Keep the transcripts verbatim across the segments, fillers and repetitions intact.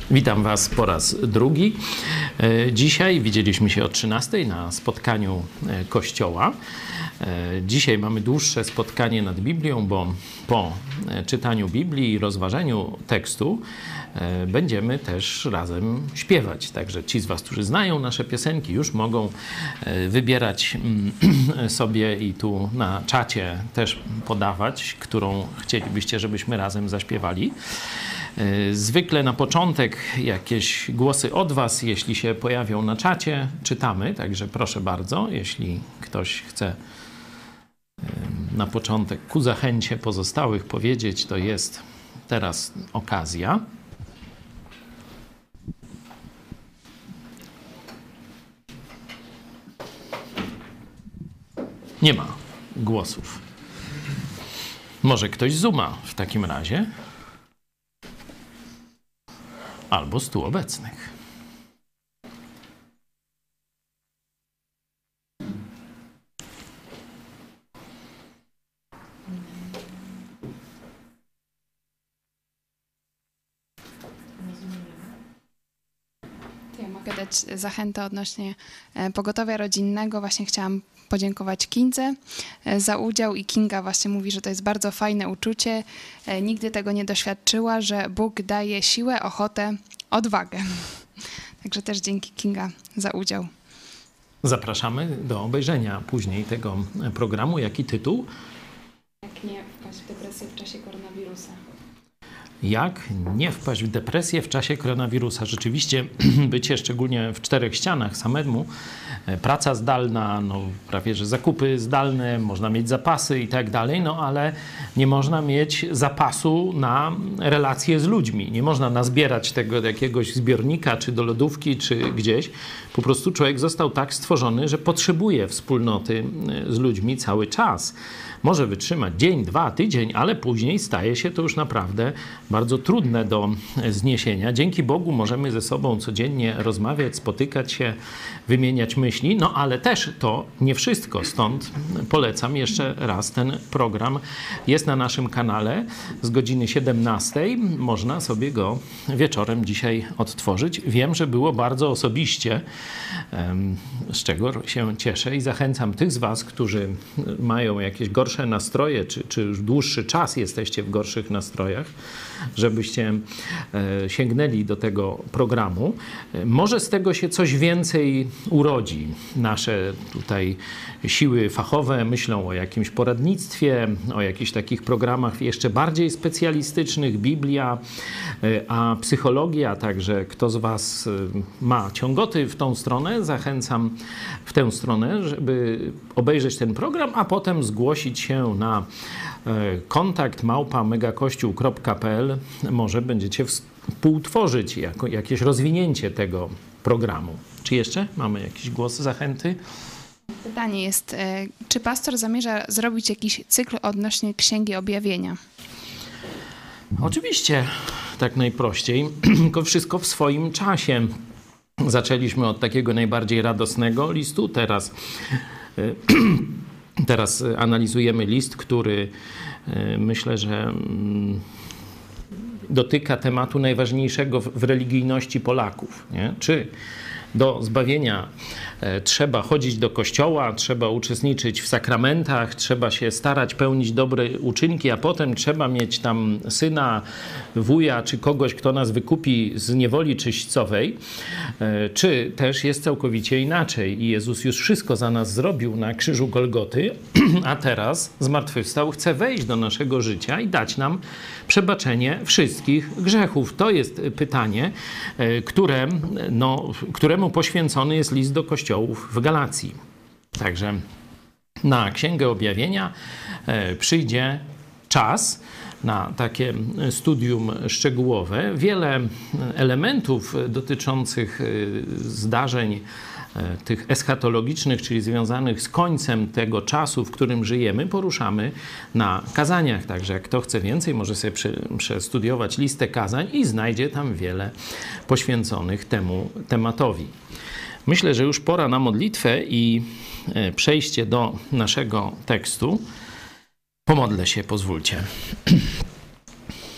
Witam Was po raz drugi. Dzisiaj widzieliśmy się o trzynastej na spotkaniu Kościoła. Dzisiaj mamy dłuższe spotkanie nad Biblią, bo po czytaniu Biblii i rozważeniu tekstu będziemy też razem śpiewać. Także ci z Was, którzy znają nasze piosenki, już mogą wybierać sobie i tu na czacie też podawać, którą chcielibyście, żebyśmy razem zaśpiewali. Zwykle na początek jakieś głosy od Was, jeśli się pojawią na czacie, czytamy, także proszę bardzo, jeśli ktoś chce na początek ku zachęcie pozostałych powiedzieć, to jest teraz okazja. Nie ma głosów. Może ktoś zuma w takim razie? Albo stu obecnych. Ja mogę dać zachętę odnośnie pogotowia rodzinnego. Właśnie chciałam podziękować Kindze za udział i Kinga właśnie mówi, że to jest bardzo fajne uczucie. Nigdy tego nie doświadczyła, że Bóg daje siłę, ochotę, odwagę. Także też dzięki Kinga za udział. Zapraszamy do obejrzenia później tego programu. Jaki tytuł? Jak nie wpaść w depresję w czasie koronawirusa. Jak nie wpaść w depresję w czasie koronawirusa. Rzeczywiście bycie szczególnie w czterech ścianach samemu, praca zdalna, no prawie że zakupy zdalne, można mieć zapasy i tak dalej, no ale nie można mieć zapasu na relacje z ludźmi. Nie można nazbierać tego do jakiegoś zbiornika, czy do lodówki, czy gdzieś. Po prostu człowiek został tak stworzony, że potrzebuje wspólnoty z ludźmi cały czas. Może wytrzymać dzień, dwa, tydzień, ale później staje się to już naprawdę bardzo trudne do zniesienia. Dzięki Bogu możemy ze sobą codziennie rozmawiać, spotykać się, wymieniać myśli, no ale też to nie wszystko. Stąd polecam jeszcze raz ten program. Jest na naszym kanale z godziny siedemnastej. Można sobie go wieczorem dzisiaj odtworzyć. Wiem, że było bardzo osobiście, z czego się cieszę i zachęcam tych z Was, którzy mają jakieś gorsze nastroje, czy, czy już dłuższy czas jesteście w gorszych nastrojach, żebyście e, sięgnęli do tego programu. E, może z tego się coś więcej urodzi. Nasze tutaj siły fachowe myślą o jakimś poradnictwie, o jakichś takich programach jeszcze bardziej specjalistycznych, Biblia, e, a psychologia, także kto z Was e, ma ciągoty w tą stronę, zachęcam w tę stronę, żeby obejrzeć ten program, a potem zgłosić się na kontakt małpa megakościół kropka p l. Może będziecie współtworzyć jako, jakieś rozwinięcie tego programu. Czy jeszcze mamy jakiś głos zachęty? Pytanie jest, czy pastor zamierza zrobić jakiś cykl odnośnie Księgi Objawienia? Oczywiście, tak najprościej, tylko wszystko w swoim czasie. Zaczęliśmy od takiego najbardziej radosnego listu, teraz Teraz analizujemy list, który myślę, że dotyka tematu najważniejszego w religijności Polaków. Nie? Czy do zbawienia trzeba chodzić do kościoła, trzeba uczestniczyć w sakramentach, trzeba się starać pełnić dobre uczynki, a potem trzeba mieć tam syna, wuja czy kogoś, kto nas wykupi z niewoli czyśćcowej, czy też jest całkowicie inaczej i Jezus już wszystko za nas zrobił na krzyżu Golgoty, a teraz zmartwychwstał, chce wejść do naszego życia i dać nam przebaczenie wszystkich grzechów. To jest pytanie, które, no, któremu poświęcony jest list do kościołów w Galacji. Także na Księgę Objawienia przyjdzie czas na takie studium szczegółowe. Wiele elementów dotyczących zdarzeń tych eschatologicznych, czyli związanych z końcem tego czasu, w którym żyjemy, poruszamy na kazaniach. Także jak kto chce więcej, może sobie przestudiować listę kazań i znajdzie tam wiele poświęconych temu tematowi. Myślę, że już pora na modlitwę i przejście do naszego tekstu. Pomodlę się, pozwólcie.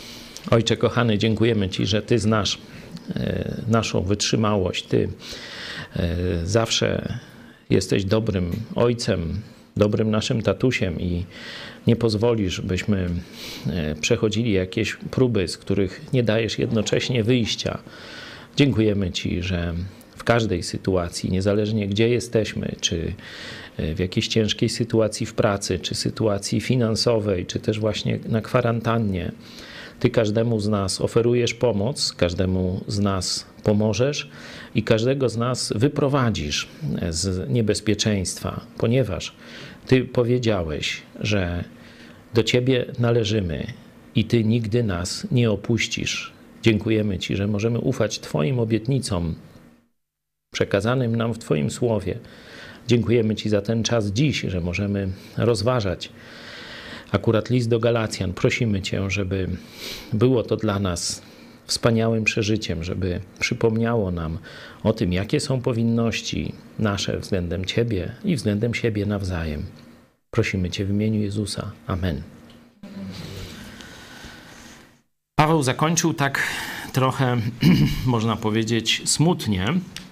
Ojcze kochany, dziękujemy Ci, że Ty znasz e, naszą wytrzymałość. Ty e, zawsze jesteś dobrym ojcem, dobrym naszym tatusiem i nie pozwolisz, byśmy e, przechodzili jakieś próby, z których nie dajesz jednocześnie wyjścia. Dziękujemy Ci, że w każdej sytuacji, niezależnie gdzie jesteśmy, czy w jakiejś ciężkiej sytuacji w pracy, czy sytuacji finansowej, czy też właśnie na kwarantannie, Ty każdemu z nas oferujesz pomoc, każdemu z nas pomożesz i każdego z nas wyprowadzisz z niebezpieczeństwa, ponieważ Ty powiedziałeś, że do Ciebie należymy i Ty nigdy nas nie opuścisz. Dziękujemy Ci, że możemy ufać Twoim obietnicom przekazanym nam w Twoim słowie. Dziękujemy Ci za ten czas dziś, że możemy rozważać akurat list do Galacjan. Prosimy Cię, żeby było to dla nas wspaniałym przeżyciem, żeby przypomniało nam o tym, jakie są powinności nasze względem Ciebie i względem siebie nawzajem. Prosimy Cię w imieniu Jezusa. Amen. Paweł zakończył tak trochę, można powiedzieć, smutnie.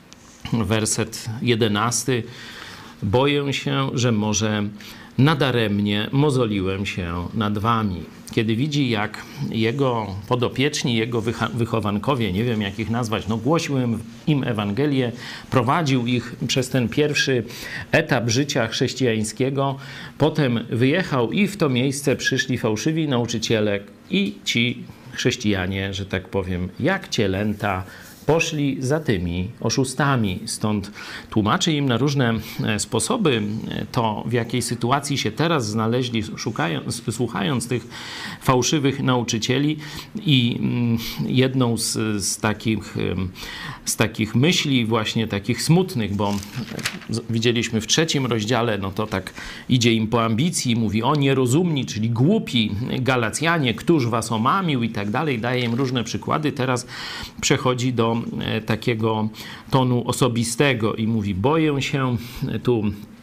Werset jedenasty. Boję się, że może nadaremnie mozoliłem się nad wami. Kiedy widzi, jak jego podopieczni, jego wychowankowie, nie wiem jak ich nazwać, no głosił im Ewangelię, prowadził ich przez ten pierwszy etap życia chrześcijańskiego, potem wyjechał i w to miejsce przyszli fałszywi nauczyciele i ci chrześcijanie, że tak powiem, jak cielęta, poszli za tymi oszustami. Stąd tłumaczy im na różne sposoby to, w jakiej sytuacji się teraz znaleźli, szukając, słuchając tych fałszywych nauczycieli. I jedną z, z, takich, z takich myśli właśnie takich smutnych, bo widzieliśmy w trzecim rozdziale, no to tak idzie im po ambicji, mówi o nierozumni, czyli głupi Galacjanie, któż was omamił i tak dalej, daje im różne przykłady. Teraz przechodzi do takiego tonu osobistego i mówi, boję się tu,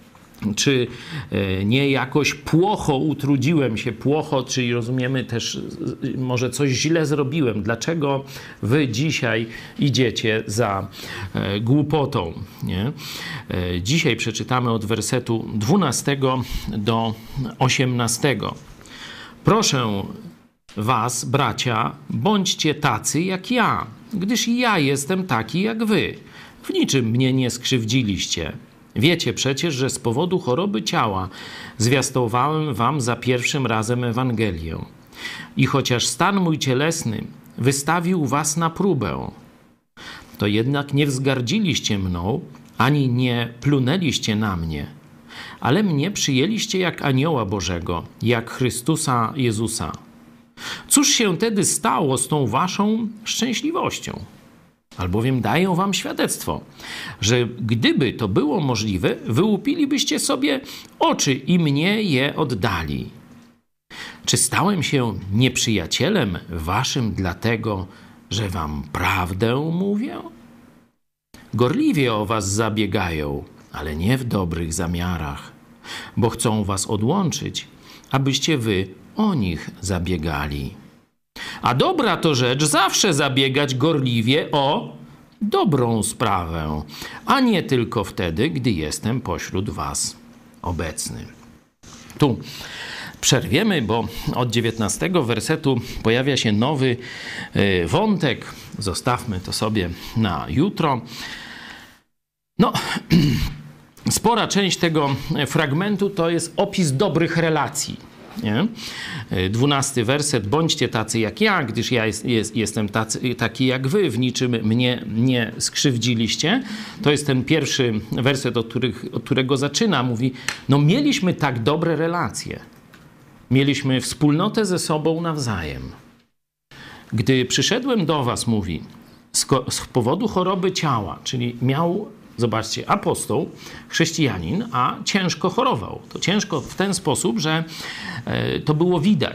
czy nie jakoś płocho utrudziłem się, płocho, czyli rozumiemy też, może coś źle zrobiłem. Dlaczego wy dzisiaj idziecie za głupotą? Nie? Dzisiaj przeczytamy od wersetu dwunastego do osiemnastego. Proszę was, bracia, bądźcie tacy jak ja, gdyż ja jestem taki jak wy. W niczym mnie nie skrzywdziliście. Wiecie przecież, że z powodu choroby ciała zwiastowałem wam za pierwszym razem Ewangelię. I chociaż stan mój cielesny wystawił was na próbę, to jednak nie wzgardziliście mną, ani nie plunęliście na mnie, ale mnie przyjęliście jak anioła Bożego, jak Chrystusa Jezusa. Cóż się tedy stało z tą waszą szczęśliwością? Albowiem daję wam świadectwo, że gdyby to było możliwe, wyłupilibyście sobie oczy i mnie je oddali. Czy stałem się nieprzyjacielem waszym dlatego, że wam prawdę mówię? Gorliwie o was zabiegają, ale nie w dobrych zamiarach, bo chcą was odłączyć, abyście wy o nich zabiegali. A dobra to rzecz zawsze zabiegać gorliwie o dobrą sprawę, a nie tylko wtedy, gdy jestem pośród was obecny. Tu przerwiemy, bo od dziewiętnastego wersetu pojawia się nowy wątek. Zostawmy to sobie na jutro. No, spora część tego fragmentu to jest opis dobrych relacji. Nie? Dwunasty werset. Bądźcie tacy jak ja, gdyż ja jest, jest, jestem tacy, taki jak wy. W niczym mnie nie skrzywdziliście. To jest ten pierwszy werset, od, których, od którego zaczyna. Mówi, no mieliśmy tak dobre relacje. Mieliśmy wspólnotę ze sobą nawzajem. Gdy przyszedłem do was, mówi, z, z powodu choroby ciała, czyli miał, zobaczcie, apostoł, chrześcijanin, a ciężko chorował. To ciężko w ten sposób, że e, to było widać.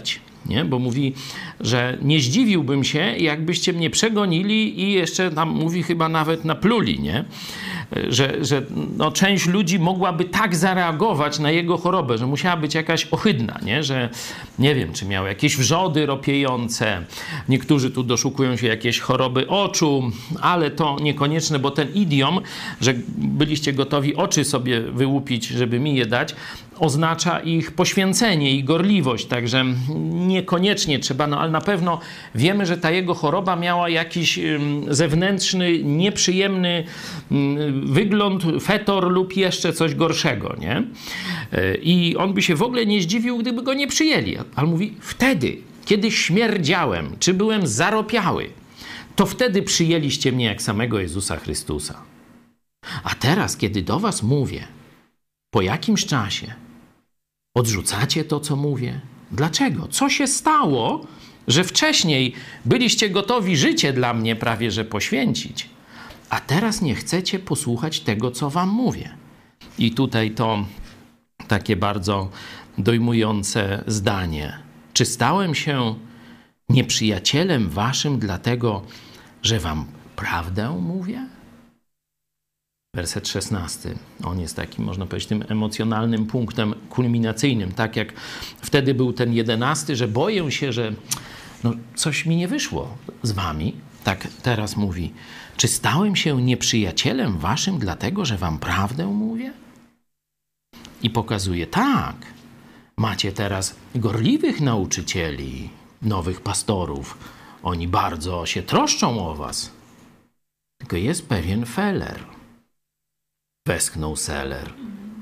nie? Bo mówi, że nie zdziwiłbym się, jakbyście mnie przegonili i jeszcze tam mówi chyba nawet napluli, nie? Że, że no, część ludzi mogłaby tak zareagować na jego chorobę, że musiała być jakaś ohydna, nie? Że nie wiem, czy miał jakieś wrzody ropiejące, niektórzy tu doszukują się jakieś choroby oczu, ale to niekonieczne, bo ten idiom, że byliście gotowi oczy sobie wyłupić, żeby mi je dać, oznacza ich poświęcenie i gorliwość, także niekoniecznie trzeba, no ale na pewno wiemy, że ta jego choroba miała jakiś zewnętrzny, nieprzyjemny wygląd, fetor lub jeszcze coś gorszego, nie? I on by się w ogóle nie zdziwił, gdyby go nie przyjęli. Ale mówi, wtedy, kiedy śmierdziałem, czy byłem zaropiały, to wtedy przyjęliście mnie jak samego Jezusa Chrystusa. A teraz, kiedy do was mówię, po jakimś czasie odrzucacie to, co mówię? Dlaczego? Co się stało, że wcześniej byliście gotowi życie dla mnie prawie że poświęcić, a teraz nie chcecie posłuchać tego, co wam mówię? I tutaj to takie bardzo dojmujące zdanie. Czy stałem się nieprzyjacielem waszym dlatego, że wam prawdę mówię? Werset szesnasty. On jest takim, można powiedzieć, tym emocjonalnym punktem kulminacyjnym. Tak jak wtedy był ten jedenasty, że boję się, że no, coś mi nie wyszło z wami. Tak teraz mówi. Czy stałem się nieprzyjacielem waszym dlatego, że wam prawdę mówię? I pokazuje, tak, macie teraz gorliwych nauczycieli, nowych pastorów. Oni bardzo się troszczą o was. Tylko jest pewien feller. Westchnął Seller.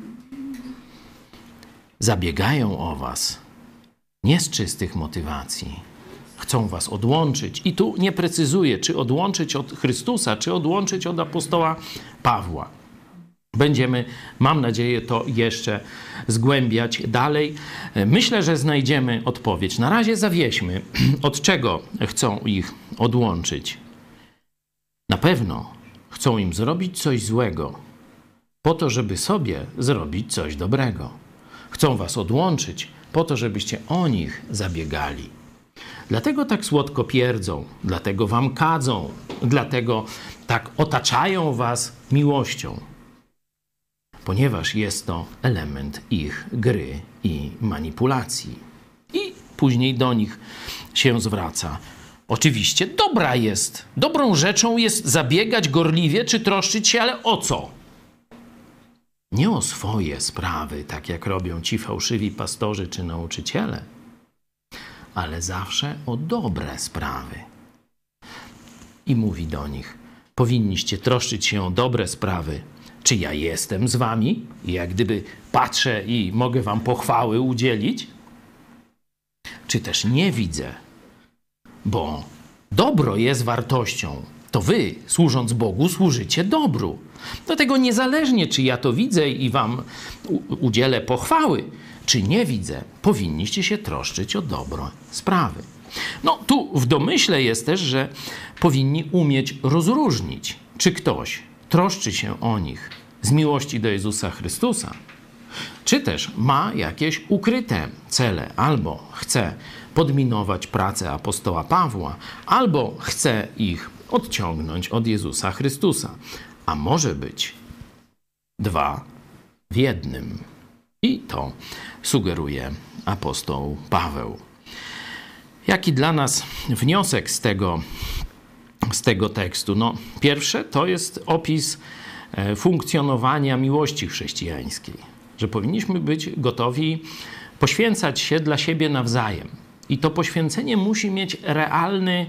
Zabiegają o was nie z czystych motywacji. Chcą was odłączyć. I tu nie precyzuje, czy odłączyć od Chrystusa, czy odłączyć od apostoła Pawła. Będziemy, mam nadzieję, to jeszcze zgłębiać dalej. Myślę, że znajdziemy odpowiedź. Na razie zawieźmy, od czego chcą ich odłączyć. Na pewno chcą im zrobić coś złego, po to, żeby sobie zrobić coś dobrego. Chcą was odłączyć po to, żebyście o nich zabiegali. Dlatego tak słodko pierdzą, dlatego wam kadzą, dlatego tak otaczają was miłością. Ponieważ jest to element ich gry i manipulacji. I później do nich się zwraca. Oczywiście dobra jest, dobrą rzeczą jest zabiegać gorliwie czy troszczyć się, ale o co? Nie o swoje sprawy, tak jak robią ci fałszywi pastorzy czy nauczyciele, ale zawsze o dobre sprawy. I mówi do nich, powinniście troszczyć się o dobre sprawy. Czy ja jestem z wami? I jak gdyby patrzę i mogę wam pochwały udzielić? Czy też nie widzę? Bo dobro jest wartością. To wy, służąc Bogu, służycie dobru. Dlatego niezależnie, czy ja to widzę i wam udzielę pochwały, czy nie widzę, powinniście się troszczyć o dobre sprawy. No tu w domyśle jest też, że powinni umieć rozróżnić, czy ktoś troszczy się o nich z miłości do Jezusa Chrystusa, czy też ma jakieś ukryte cele, albo chce podminować pracę apostoła Pawła, albo chce ich odciągnąć od Jezusa Chrystusa. A może być dwa w jednym. I to sugeruje apostoł Paweł. Jaki dla nas wniosek z tego, z tego tekstu? No, pierwsze to jest opis funkcjonowania miłości chrześcijańskiej. Że powinniśmy być gotowi poświęcać się dla siebie nawzajem. I to poświęcenie musi mieć realny,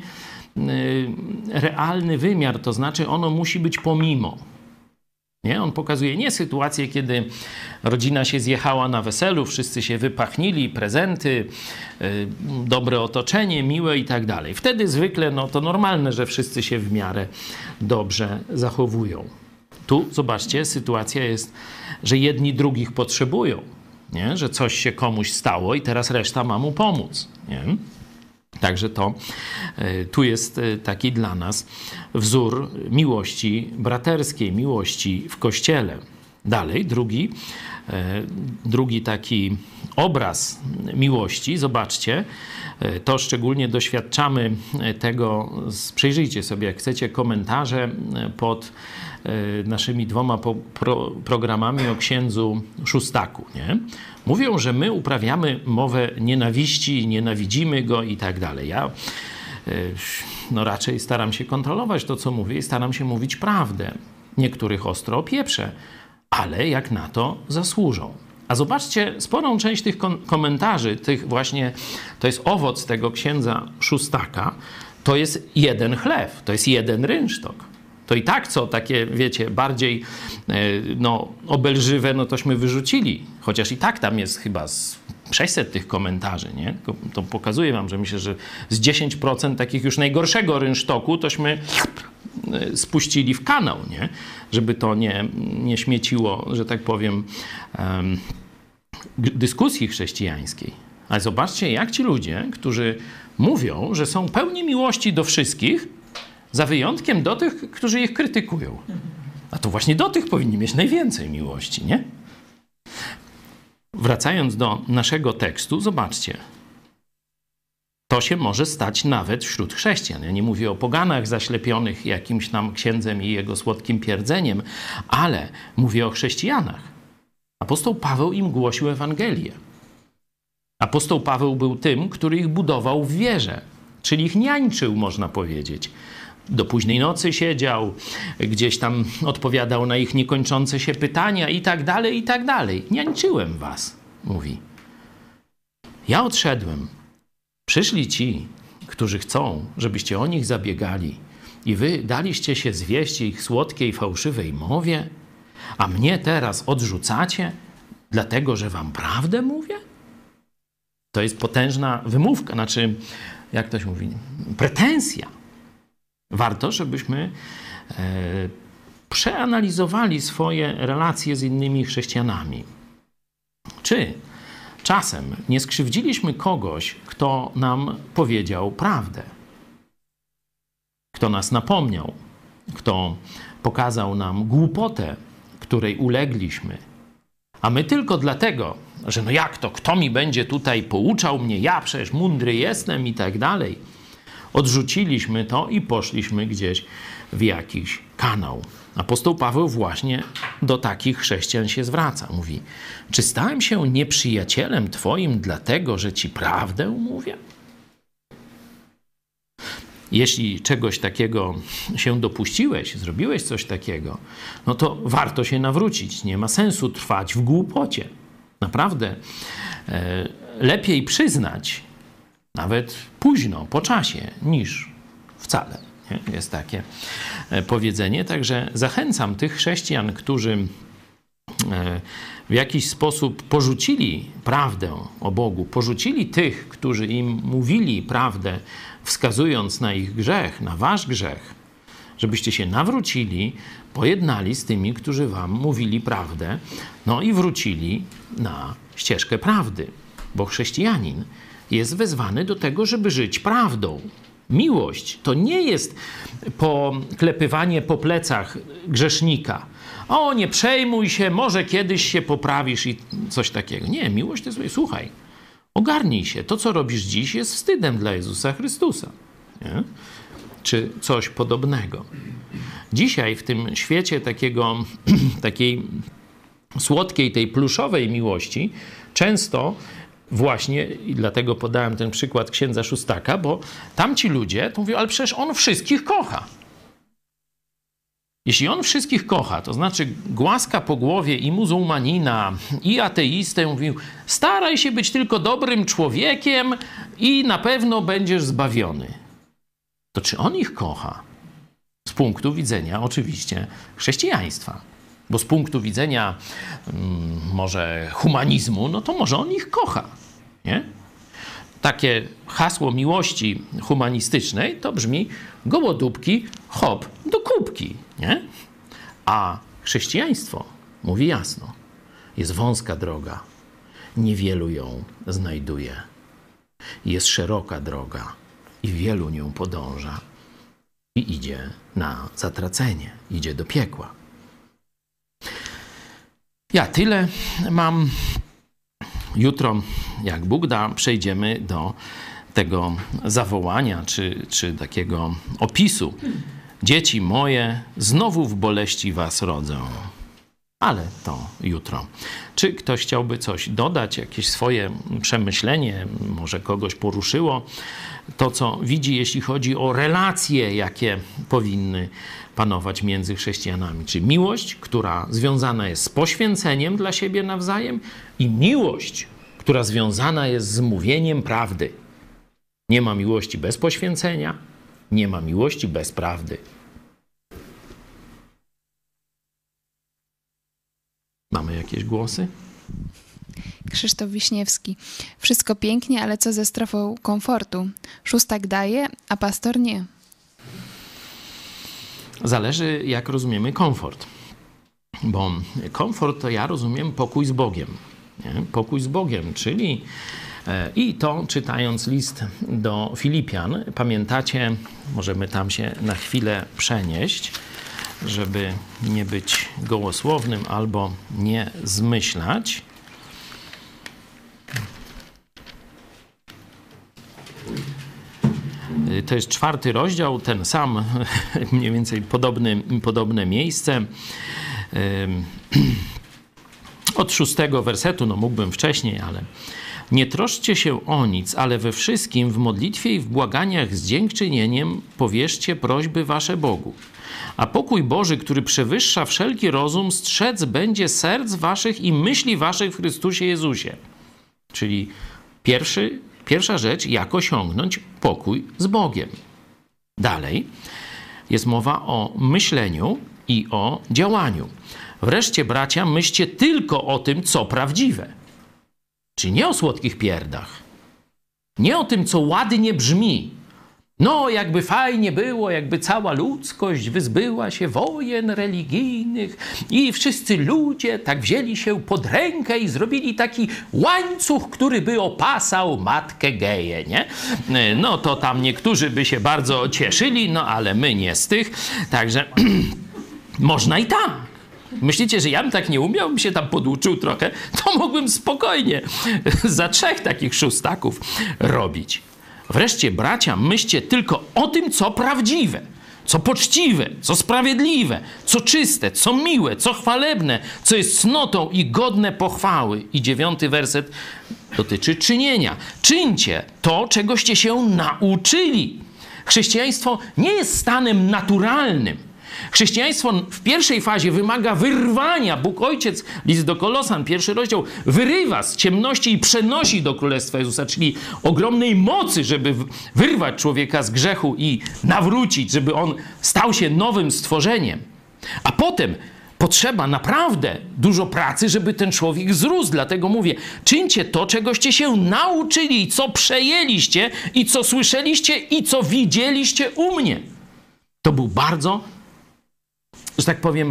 realny wymiar, to znaczy ono musi być pomimo. Nie? On pokazuje nie sytuację, kiedy rodzina się zjechała na weselu, wszyscy się wypachnili, prezenty, yy, dobre otoczenie, miłe i tak dalej. Wtedy zwykle no, to normalne, że wszyscy się w miarę dobrze zachowują. Tu, zobaczcie, sytuacja jest, że jedni drugich potrzebują, nie? Że coś się komuś stało i teraz reszta ma mu pomóc. Nie? Także to y, tu jest y, taki dla nas wzór miłości braterskiej, miłości w Kościele. Dalej, drugi, y, drugi taki obraz miłości, zobaczcie, to szczególnie doświadczamy tego, przejrzyjcie sobie, jak chcecie, komentarze pod naszymi dwoma po, pro, programami o księdzu Szóstaku, nie? Mówią, że my uprawiamy mowę nienawiści, nienawidzimy go i tak dalej. Ja no raczej staram się kontrolować to, co mówię i staram się mówić prawdę. Niektórych ostro opieprzę, ale jak na to zasłużą. A zobaczcie, sporą część tych komentarzy, tych właśnie, to jest owoc tego księdza Szóstaka, to jest jeden chlew, to jest jeden rynsztok. To i tak, co takie, wiecie, bardziej no, obelżywe, no tośmy wyrzucili. Chociaż i tak tam jest chyba z sześćset tych komentarzy, nie? To pokazuje wam, że myślę, że z dziesięć procent takich już najgorszego rynsztoku tośmy spuścili w kanał, nie? Żeby to nie, nie śmieciło, że tak powiem, um, dyskusji chrześcijańskiej. Ale zobaczcie, jak ci ludzie, którzy mówią, że są pełni miłości do wszystkich, za wyjątkiem do tych, którzy ich krytykują. A to właśnie do tych powinni mieć najwięcej miłości, nie? Wracając do naszego tekstu, zobaczcie. To się może stać nawet wśród chrześcijan. Ja nie mówię o poganach zaślepionych jakimś tam księdzem i jego słodkim pierdzeniem, ale mówię o chrześcijanach. Apostoł Paweł im głosił Ewangelię. Apostoł Paweł był tym, który ich budował w wierze, czyli ich niańczył, można powiedzieć. Do późnej nocy siedział, gdzieś tam odpowiadał na ich niekończące się pytania i tak dalej, i tak dalej. Niańczyłem was, mówi. Ja odszedłem. Przyszli ci, którzy chcą, żebyście o nich zabiegali i wy daliście się zwieść ich słodkiej, fałszywej mowie, a mnie teraz odrzucacie, dlatego że wam prawdę mówię? To jest potężna wymówka, znaczy, jak to się mówi, pretensja. Warto, żebyśmy e, przeanalizowali swoje relacje z innymi chrześcijanami. Czy czasem nie skrzywdziliśmy kogoś, kto nam powiedział prawdę? Kto nas napomniał? Kto pokazał nam głupotę, której ulegliśmy? A my tylko dlatego, że no jak to, kto mi będzie tutaj pouczał mnie, ja przecież mądry jestem i tak dalej. Odrzuciliśmy to i poszliśmy gdzieś w jakiś kanał. Apostoł Paweł właśnie do takich chrześcijan się zwraca. Mówi, czy stałem się nieprzyjacielem twoim dlatego, że ci prawdę mówię? Jeśli czegoś takiego się dopuściłeś, zrobiłeś coś takiego, no to warto się nawrócić. Nie ma sensu trwać w głupocie. Naprawdę e, lepiej przyznać, nawet późno, po czasie, niż wcale. Nie? Jest takie powiedzenie. Także zachęcam tych chrześcijan, którzy w jakiś sposób porzucili prawdę o Bogu, porzucili tych, którzy im mówili prawdę, wskazując na ich grzech, na wasz grzech, żebyście się nawrócili, pojednali z tymi, którzy wam mówili prawdę, no i wrócili na ścieżkę prawdy. Bo chrześcijanin jest wezwany do tego, żeby żyć prawdą. Miłość to nie jest poklepywanie po plecach grzesznika. O, nie przejmuj się, może kiedyś się poprawisz i coś takiego. Nie, miłość to jest, słuchaj, ogarnij się. To, co robisz dziś, jest wstydem dla Jezusa Chrystusa. Nie? Czy coś podobnego. Dzisiaj w tym świecie takiego, takiej słodkiej, tej pluszowej miłości często właśnie, i dlatego podałem ten przykład księdza Szóstaka, bo tamci ludzie to mówią, ale przecież on wszystkich kocha. Jeśli on wszystkich kocha, to znaczy głaska po głowie i muzułmanina, i ateistę, mówił, staraj się być tylko dobrym człowiekiem i na pewno będziesz zbawiony. To czy on ich kocha? Z punktu widzenia oczywiście chrześcijaństwa. Bo z punktu widzenia hmm, może humanizmu, no to może on ich kocha, nie? Takie hasło miłości humanistycznej to brzmi gołodupki, hop do kubki, nie? A chrześcijaństwo mówi jasno, jest wąska droga, niewielu ją znajduje. Jest szeroka droga i wielu nią podąża i idzie na zatracenie, idzie do piekła. Ja tyle mam. jutro, jak Bóg da, przejdziemy do tego zawołania, czy, czy takiego opisu. Dzieci moje, znowu w boleści was rodzę. Ale to jutro. Czy ktoś chciałby coś dodać, jakieś swoje przemyślenie, może kogoś poruszyło to, co widzi, jeśli chodzi o relacje, jakie powinny panować między chrześcijanami? Czy miłość, która związana jest z poświęceniem dla siebie nawzajem, i miłość, która związana jest z mówieniem prawdy. Nie ma miłości bez poświęcenia, nie ma miłości bez prawdy. Mamy jakieś głosy? Krzysztof Wiśniewski. Wszystko pięknie, ale co ze strefą komfortu? Szóstak daje, a pastor nie. Zależy, jak rozumiemy komfort. Bo komfort to ja rozumiem pokój z Bogiem. Nie? Pokój z Bogiem, czyli e, i to czytając list do Filipian, pamiętacie, możemy tam się na chwilę przenieść, żeby nie być gołosłownym albo nie zmyślać. To jest czwarty rozdział, ten sam, mniej więcej podobny, podobne miejsce. Od szóstego wersetu, no mógłbym wcześniej, ale nie troszczcie się o nic, ale we wszystkim w modlitwie i w błaganiach z dziękczynieniem powierzcie prośby wasze Bogu. A pokój Boży, który przewyższa wszelki rozum, strzec będzie serc waszych i myśli waszych w Chrystusie Jezusie. Czyli pierwszy, pierwsza rzecz, jak osiągnąć pokój z Bogiem. Dalej jest mowa o myśleniu i o działaniu. Wreszcie, bracia, myślcie tylko o tym, co prawdziwe. Czyli nie o słodkich pierdach. Nie o tym, co ładnie brzmi. No, jakby fajnie było, jakby cała ludzkość wyzbyła się wojen religijnych i wszyscy ludzie tak wzięli się pod rękę i zrobili taki łańcuch, który by opasał matkę geję, nie? No to tam niektórzy by się bardzo cieszyli, no ale my nie z tych. Także można i tam. Myślicie, że ja bym tak nie umiał, bym się tam poduczył trochę, to mógłbym spokojnie za trzech takich szóstaków robić. Wreszcie, bracia, myślcie tylko o tym, co prawdziwe, co poczciwe, co sprawiedliwe, co czyste, co miłe, co chwalebne, co jest cnotą i godne pochwały. I dziewiąty werset dotyczy czynienia. Czyńcie to, czegoście się nauczyli. Chrześcijaństwo nie jest stanem naturalnym. Chrześcijaństwo w pierwszej fazie wymaga wyrwania. Bóg Ojciec, list do Kolosan, pierwszy rozdział, wyrywa z ciemności i przenosi do Królestwa Jezusa, czyli ogromnej mocy, żeby wyrwać człowieka z grzechu i nawrócić, żeby on stał się nowym stworzeniem. A potem potrzeba naprawdę dużo pracy, żeby ten człowiek wzrósł. Dlatego mówię, czyńcie to, czegoście się nauczyli, co przejęliście i co słyszeliście i co widzieliście u mnie. To był bardzo, że tak powiem,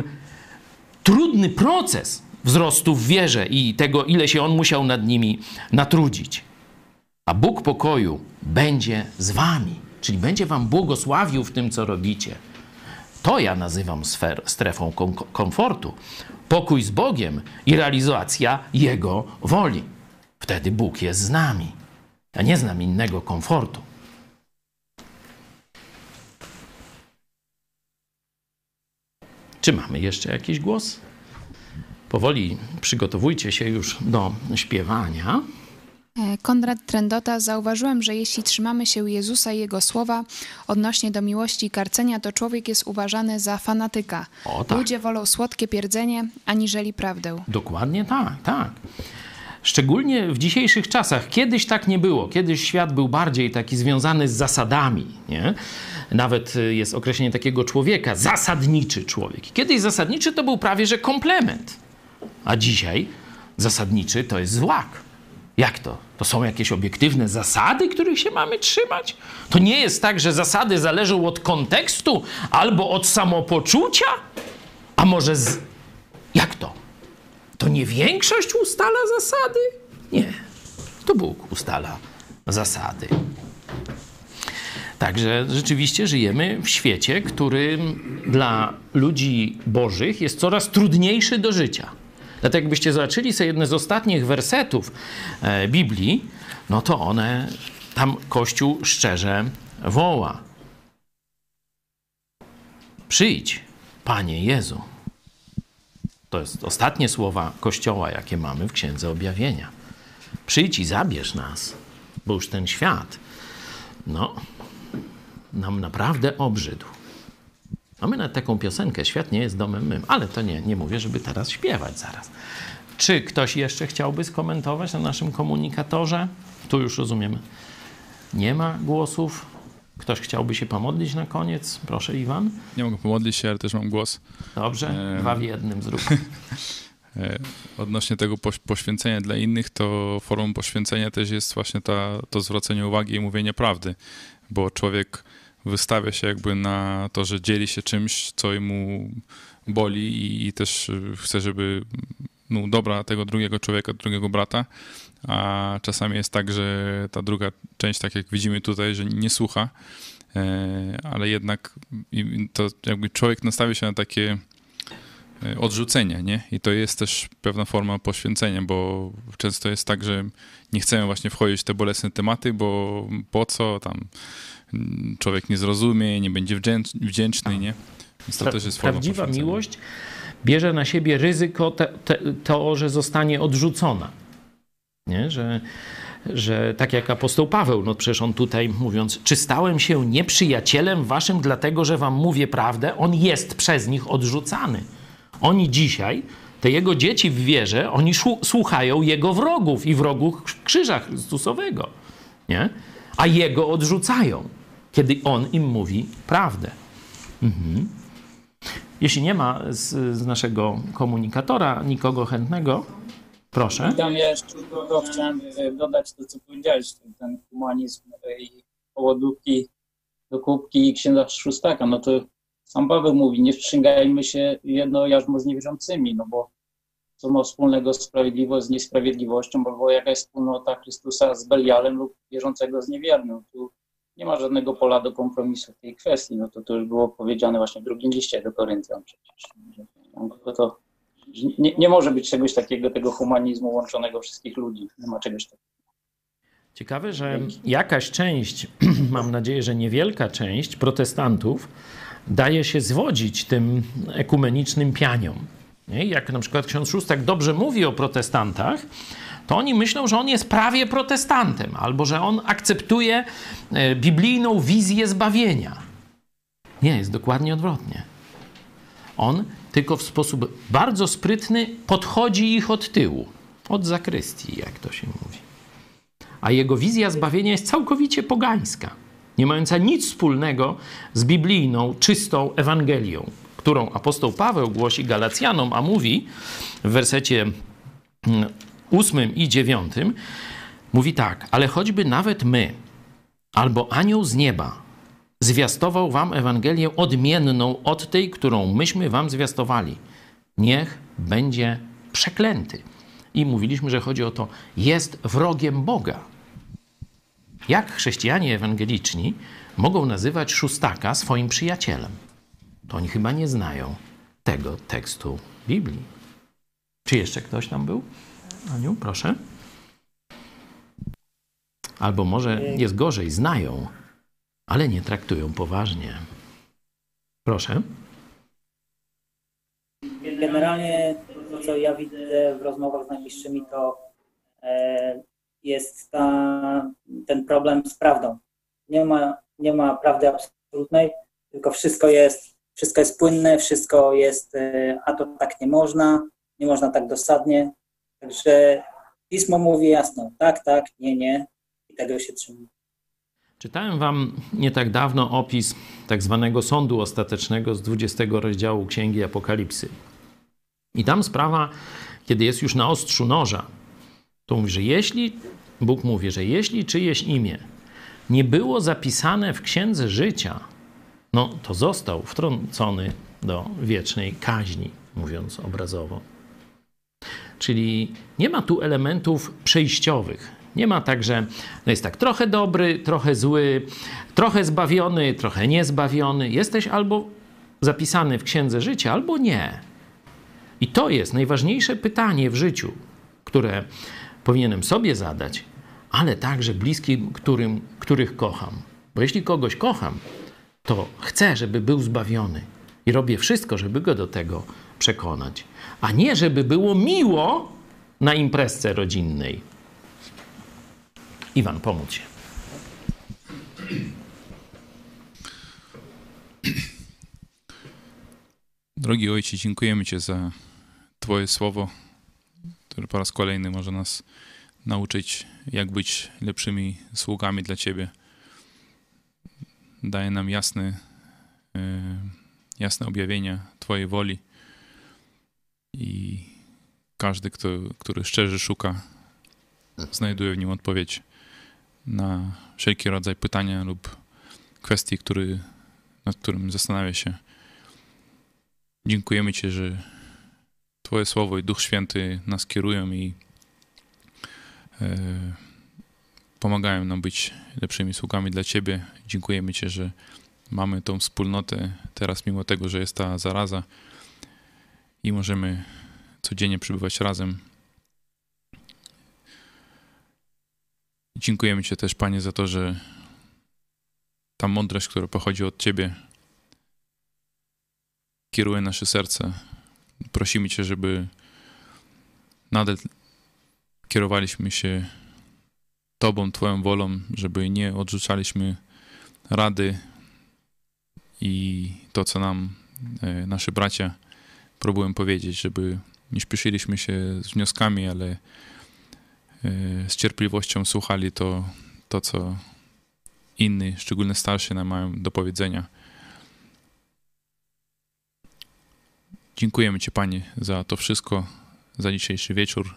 trudny proces wzrostu w wierze i tego, ile się on musiał nad nimi natrudzić. A Bóg pokoju będzie z wami, czyli będzie wam błogosławił w tym, co robicie. To ja nazywam sfer, strefą kom komfortu. Pokój z Bogiem i realizacja Jego woli. Wtedy Bóg jest z nami. Ja nie znam innego komfortu. Czy mamy jeszcze jakiś głos? Powoli przygotowujcie się już do śpiewania. Konrad Trendota: zauważyłem, że jeśli trzymamy się Jezusa i Jego słowa odnośnie do miłości i karcenia, to człowiek jest uważany za fanatyka. O, tak. Ludzie wolą słodkie pierdzenie, aniżeli prawdę. Dokładnie tak, tak. Szczególnie w dzisiejszych czasach. Kiedyś tak nie było. Kiedyś świat był bardziej taki związany z zasadami, nie? Nawet jest określenie takiego człowieka, zasadniczy człowiek. Kiedyś zasadniczy to był prawie że komplement. A dzisiaj zasadniczy to jest złak. Jak to? To są jakieś obiektywne zasady, których się mamy trzymać? To nie jest tak, że zasady zależą od kontekstu albo od samopoczucia? A może z... Jak to? To nie większość ustala zasady? Nie. To Bóg ustala zasady. Także rzeczywiście żyjemy w świecie, który dla ludzi bożych jest coraz trudniejszy do życia. Dlatego jakbyście zobaczyli sobie jedne z ostatnich wersetów e, Biblii, no to one, tam Kościół szczerze woła. Przyjdź, Panie Jezu. To jest ostatnie słowa Kościoła, jakie mamy w Księdze Objawienia. Przyjdź i zabierz nas, bo już ten świat, no, nam naprawdę obrzydł. Mamy nawet taką piosenkę, świat nie jest domem mym, ale to nie, nie mówię, żeby teraz śpiewać zaraz. Czy ktoś jeszcze chciałby skomentować na naszym komunikatorze? Tu już rozumiem, nie ma głosów. Ktoś chciałby się pomodlić na koniec? Proszę, Iwan. Nie mogę pomodlić się, ale też mam głos. Dobrze, e... dwa w jednym zrób. Odnośnie tego poświęcenia dla innych, to formą poświęcenia też jest właśnie ta, to zwracanie uwagi i mówienie prawdy, bo człowiek wystawia się jakby na to, że dzieli się czymś, co mu boli i, i też chce, żeby no, dobra tego drugiego człowieka, drugiego brata, a czasami jest tak, że ta druga część, tak jak widzimy tutaj, że nie słucha, ale jednak to jakby człowiek nastawi się na takie odrzucenie, nie? I to jest też pewna forma poświęcenia, bo często jest tak, że nie chcemy właśnie wchodzić w te bolesne tematy, bo po co tam człowiek nie zrozumie, nie będzie wdzięczny, nie? Więc to Pra- też jest forma Prawdziwa poświęcenia. miłość bierze na siebie ryzyko te, te, to, że zostanie odrzucona. Nie? Że, że tak jak apostoł Paweł, no przecież on tutaj mówiąc, czy stałem się nieprzyjacielem waszym, dlatego że wam mówię prawdę, on jest przez nich odrzucany. Oni dzisiaj, te jego dzieci w wierze, oni słuchają jego wrogów i wrogów krzyża Chrystusowego, nie? A jego odrzucają, kiedy on im mówi prawdę. Mhm. Jeśli nie ma z, z naszego komunikatora nikogo chętnego, proszę. Tam ja jeszcze tylko chciałem dodać to, co powiedziałeś, ten humanizm i połodówki do kubki i księdza Szóstaka. No to sam Paweł mówi, nie wstrzyngajmy się jedno jarzmo z niewierzącymi, no bo co ma wspólnego sprawiedliwość z niesprawiedliwością, bo jaka jest wspólnota Chrystusa z Belialem lub wierzącego z niewiernym. Tu nie ma żadnego pola do kompromisu w tej kwestii. No to to już było powiedziane właśnie w drugim liście do Koryntian przecież. To, to nie, nie może być czegoś takiego, tego humanizmu łączonego wszystkich ludzi. Nie ma czegoś takiego. Ciekawe, że jakaś część, mam nadzieję, że niewielka część protestantów daje się zwodzić tym ekumenicznym pianiom. Nie? Jak na przykład ksiądz Szóstak dobrze mówi o protestantach, to oni myślą, że on jest prawie protestantem, albo że on akceptuje biblijną wizję zbawienia. Nie, jest dokładnie odwrotnie. On tylko w sposób bardzo sprytny podchodzi ich od tyłu, od zakrystii, jak to się mówi. A jego wizja zbawienia jest całkowicie pogańska, nie mająca nic wspólnego z biblijną, czystą Ewangelią, którą apostoł Paweł głosi Galacjanom, a mówi w wersecie ósmym i dziewiątym, mówi tak, ale choćby nawet my, albo anioł z nieba, zwiastował wam Ewangelię odmienną od tej, którą myśmy wam zwiastowali, niech będzie przeklęty. I mówiliśmy, że chodzi o to, jest wrogiem Boga. Jak chrześcijanie ewangeliczni mogą nazywać Szóstaka swoim przyjacielem? To oni chyba nie znają tego tekstu Biblii. Czy jeszcze ktoś tam był? Aniu, proszę. Albo może jest gorzej, znają, ale nie traktują poważnie. Proszę. Generalnie to, co ja widzę w rozmowach z najbliższymi, to e, jest ta, ten problem z prawdą. Nie ma, nie ma prawdy absolutnej, tylko wszystko jest, wszystko jest płynne, wszystko jest, e, a to tak nie można, nie można tak dosadnie. Także Pismo mówi jasno, tak, tak, nie, nie i tego się trzymamy. Czytałem wam nie tak dawno opis tak zwanego sądu ostatecznego z dwudziestego rozdziału Księgi Apokalipsy. I tam sprawa, kiedy jest już na ostrzu noża, to mówi, że jeśli, Bóg mówi, że jeśli czyjeś imię nie było zapisane w Księdze Życia, no to został wtrącony do wiecznej kaźni, mówiąc obrazowo. Czyli nie ma tu elementów przejściowych. Nie ma tak, że no jest tak trochę dobry, trochę zły, trochę zbawiony, trochę niezbawiony. Jesteś albo zapisany w Księdze Życia, albo nie. I to jest najważniejsze pytanie w życiu, które powinienem sobie zadać, ale także bliskim, którym, których kocham. Bo jeśli kogoś kocham, to chcę, żeby był zbawiony i robię wszystko, żeby go do tego przekonać. A nie, żeby było miło na imprezce rodzinnej. Iwan, pomóż się. Drogi Ojcze, dziękujemy Ci za Twoje słowo, które po raz kolejny może nas nauczyć, jak być lepszymi sługami dla Ciebie. Daje nam jasne, jasne objawienia Twojej woli i każdy, kto, który szczerze szuka, znajduje w nim odpowiedź na wszelki rodzaj pytania lub kwestii, który, nad którym zastanawia się. Dziękujemy Ci, że Twoje Słowo i Duch Święty nas kierują i e, pomagają nam być lepszymi sługami dla Ciebie. Dziękujemy Ci, że mamy tą wspólnotę teraz, mimo tego, że jest ta zaraza i możemy codziennie przebywać razem. Dziękujemy Ci też, Panie, za to, że ta mądrość, która pochodzi od Ciebie, kieruje nasze serce. Prosimy Cię, żeby nadal kierowaliśmy się Tobą, Twoją wolą, żeby nie odrzucaliśmy rady i to, co nam e, nasi bracia próbują powiedzieć, żeby nie śpieszyliśmy się z wnioskami, ale e, z cierpliwością słuchali to, to, co inni, szczególnie starsi, nam mają do powiedzenia. Dziękujemy Ci, Panie, za to wszystko, za dzisiejszy wieczór,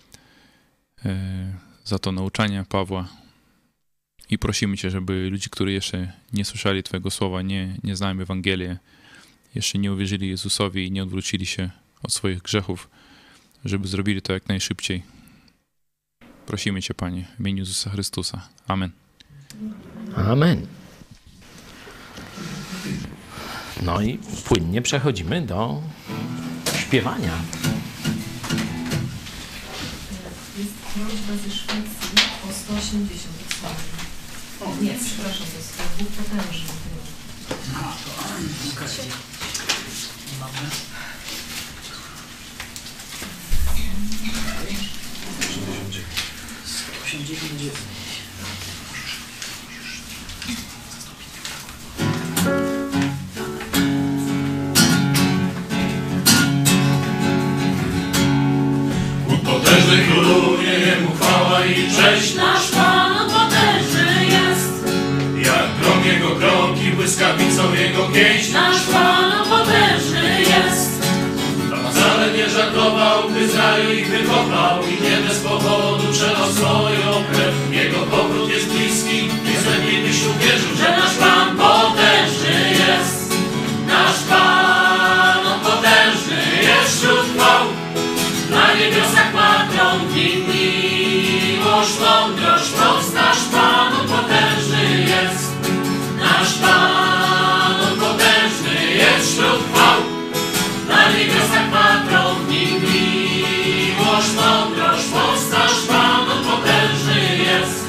e, za to nauczanie Pawła i prosimy Cię, żeby ludzie, którzy jeszcze nie słyszeli Twojego słowa, nie, nie znają Ewangelii, jeszcze nie uwierzyli Jezusowi i nie odwrócili się od swoich grzechów, żeby zrobili to jak najszybciej. Prosimy Cię, Panie, w imieniu Jezusa Chrystusa. Amen. Amen. No i płynnie przechodzimy do śpiewania. Jest prośba ze Szwecji o sto osiemdziesiąt odsłonień. O, nie, przepraszam, to jest Bóg potężny. No, to Łukasz, mamy. sto osiemdziesiąt dziewięć. Potężny króluję, Jemu chwała i cześć. Nasz Pan potężny jest. Jak grom Jego kroki, błyskawicą Jego pięść. Nasz Pan potężny jest. Tam wcale nie żartował, gdy z raju ich wykopał i nie bez powodu przelał swoją krew. Jego powrót jest bliski, więc lepiej byś uwierzył, że nasz Pan potężny jest. Nasz Pan on potężny jest wśród chwał. Na niebiosach ma tron, winni miłość, mądrość, moc. Nasz Pan on potężny jest. Nasz Pan on potężny jest wśród chwał. Na niebiosach ma tron, winni miłość, mądrość, moc. Nasz Pan on potężny jest.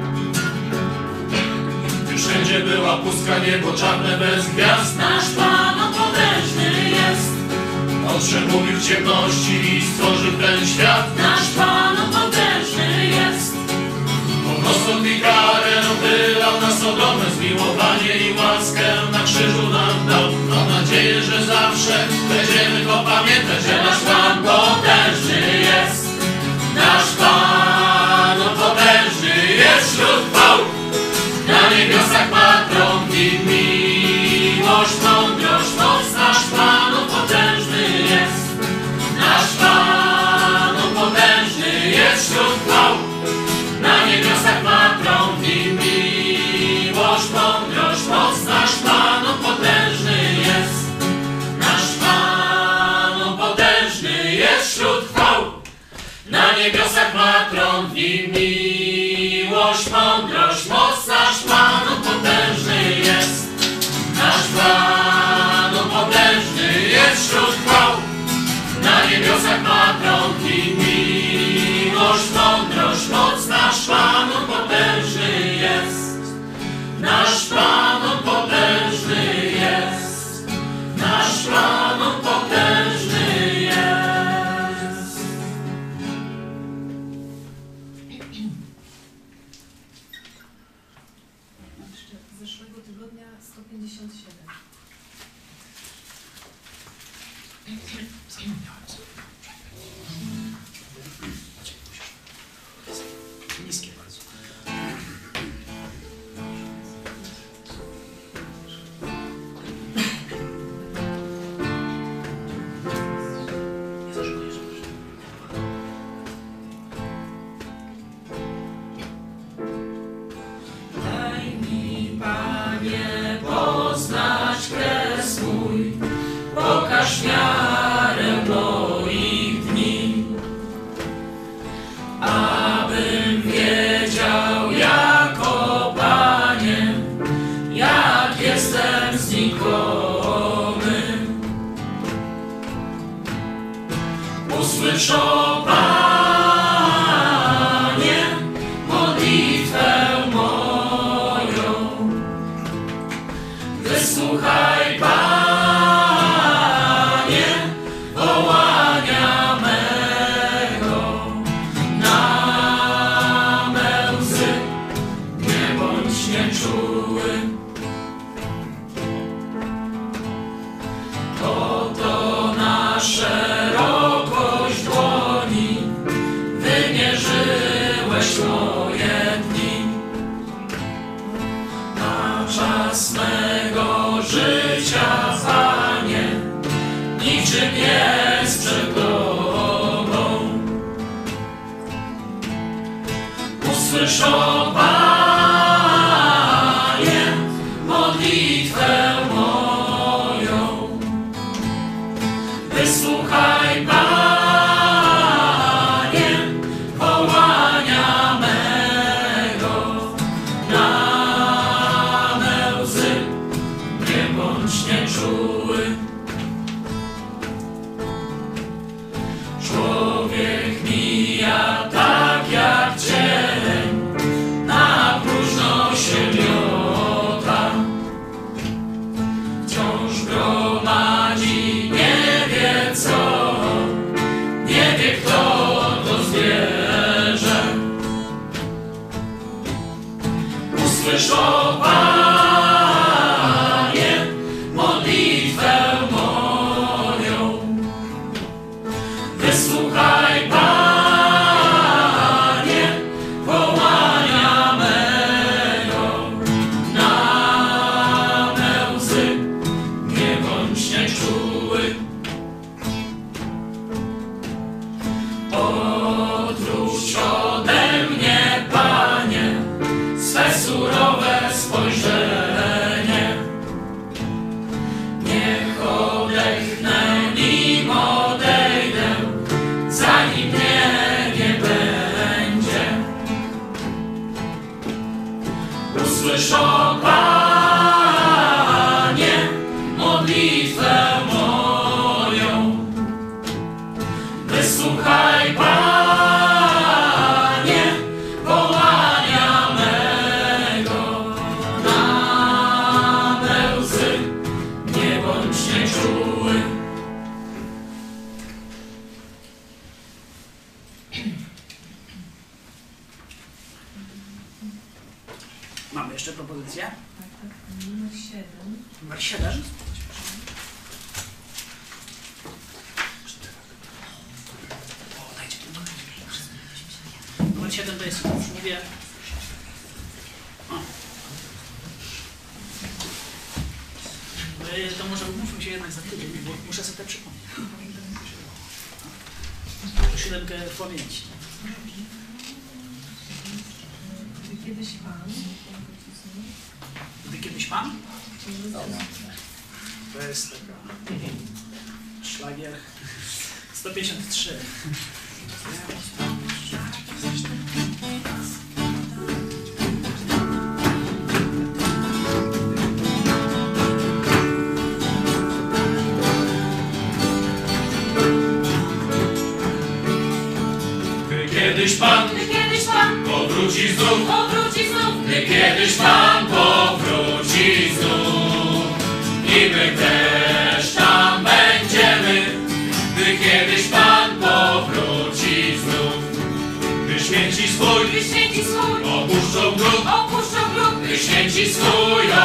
Już wszędzie była pustka, niebo czarne bez gwiazd. Nasz Pan on potężny jest. On przemówił w ciemności i stworzył ten świat. Nasz Pan on potężny jest. On rozsąd i karę wylał na Sodomę. Zmiłowanie i łaskę na krzyżu nam dał. Mam nadzieję, że zawsze będziemy go pamiętać, że nasz Pan potężny jest. Nasz Pan on potężny jest wśród chwał. Na niebiosach ma tron, winni miłość, mądrość, moc. Nasz Pan on potężny jest. Nasz Pan on potężny jest wśród chwał. Na niebiosach ma tron, winni miłość, mądrość, moc. Nasz Pan on potężny jest. Nasz Pan on potężny jest wśród chwał. Na niebiosach ma tron, winni miłość, mądrość, moc. Nasz Pan on potężny jest. Nasz Pan on potężny jest wśród chwał. Na zeszłego tygodnia sto pięćdziesiąt siedem. Niskie bardzo. Nie zażygujesz. Daj mi, Panie, poznać kres mój, pokaż miarę moich dni, abym wiedział jako Panie, jak jestem znikomy. Usłysz, o Panie, modlitwę moją, wysłuchaj, Panie, wołania mego. Na me łzy nie bądź nieczuły. Oto na szerokość dłoni wymierzyłeś moje dni. Na czas mego życia, Panie, niczym jest przed Tobą. Usłysz, o Panie, modlitwę moją, wysłuchaj, Panie, wołania mego. Na me łzy nie bądź nieczuły. Człowiek mija tak jak cień, na próżno się miota. Wciąż gromadzi, nie wie co, nie wie kto to zwierzę. Usłysz, o Panie, modlitwę moją, wysłuchaj, Panie, wołania mego. Na me łzy nie bądź nieczuły. Odwróć ode mnie, Panie, swe surowe spojrzenie. Niech odetchnę, nim odejdę, zanim mnie nie będzie. Usłysz, o Panie, modlitwę moją, wysłuchaj, Panie, wołania mego. Na me łzy nie bądź nieczuły. Mamy jeszcze propozycję? Tak, tak. Numer siedem. Numer siedem. O, dajcie tu numer. Numer siedem to jest, już mówię. O. Y, To może umówmy się jednak za tydzień, bo muszę sobie te przypomnieć. To siódemkę w pamięci. Gdy kiedyś Pan. Gdy kiedyś Pan? To jest taka szlagier sto pięćdziesiąt trzy. Gdy kiedyś Pan Gdy kiedyś Pan powróci znów, powróci znów, gdy kiedyś Pan powróci znów i my też tam będziemy, gdy kiedyś Pan powróci znów. Gdy święci swój gdy święci swój opuszczą grób, opuszczą grób, gdy święci swój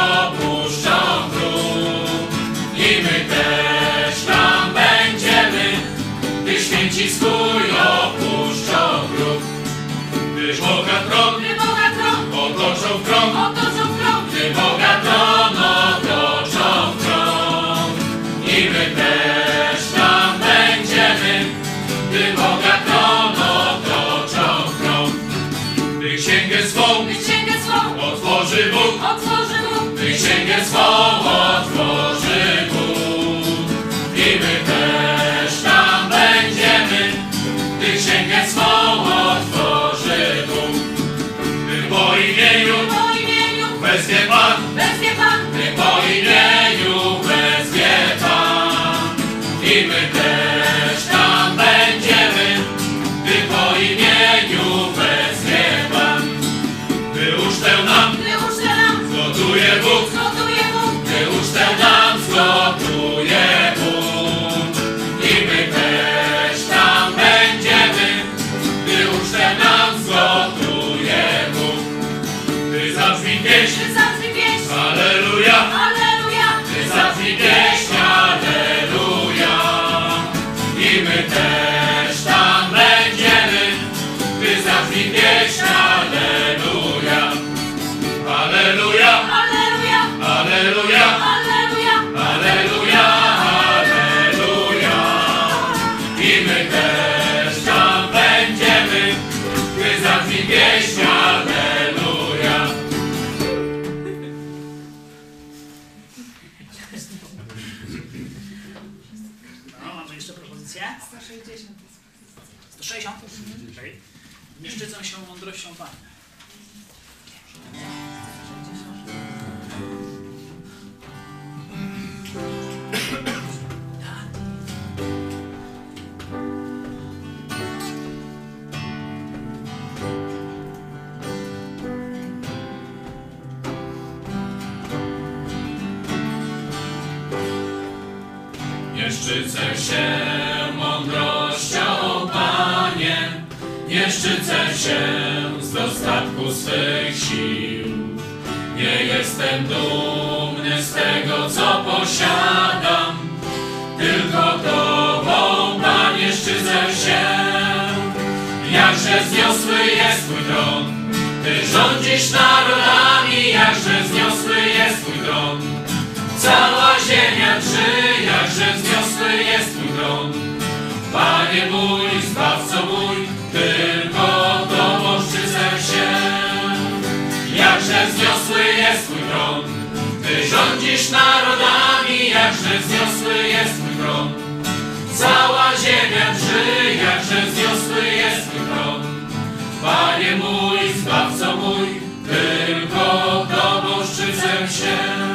księgę swą otworzy Bóg. I my też tam będziemy, gdy księgę swą otworzy Bóg. Gdy po imieniu, Po imieniu wezwie Pan, wezwie Pan. gdy po imieniu wezwie Pan. I my też tam będziemy, gdy po imieniu wezwie Pan. Gdy ucztę nam Gdy ucztę nam zgotuje Bóg, zgotuje Bóg. gdy ucztę nam zgotuje Bóg. I my też tam będziemy, gdy ucztę nam zgotuje Bóg. Gdy zabrzmi pieśń, Gdy zabrzmi pieśń, Alleluja, Alleluja. gdy zabrzmi pieśń, Alleluja. I my też tam będziemy, gdy zabrzmi pieśń, Alleluja. Alleluja, Alleluja. Alleluja, Alleluja. Alleluja, Alleluja. I my też tam będziemy, gdy zabrzmi pieśń, Alleluja. No, mamy jeszcze propozycję? sto sześćdziesiąt. sto sześćdziesiąt? Okej. Nie szczycę się mądrością Pana. Nie szczycę się mądrością, Panie, nie szczycę się z dostatku swych sił. Nie jestem dumny z tego, co posiadam, tylko Tobą, Panie, szczycę się. Jakże wzniosły jest Twój tron, Ty rządzisz narodami, jakże wzniosły jest Twój tron. Cała ziemia drży, jakże wzniosły jest Twój tron. Panie mój, Zbawco mój, tylko Tobą szczycę się. Jakże wzniosły jest Twój tron, Ty rządzisz narodami, jakże wzniosły jest Twój tron. Cała ziemia drży, jakże wzniosły jest Twój tron. Panie mój, Zbawco mój, tylko Tobą szczycę się.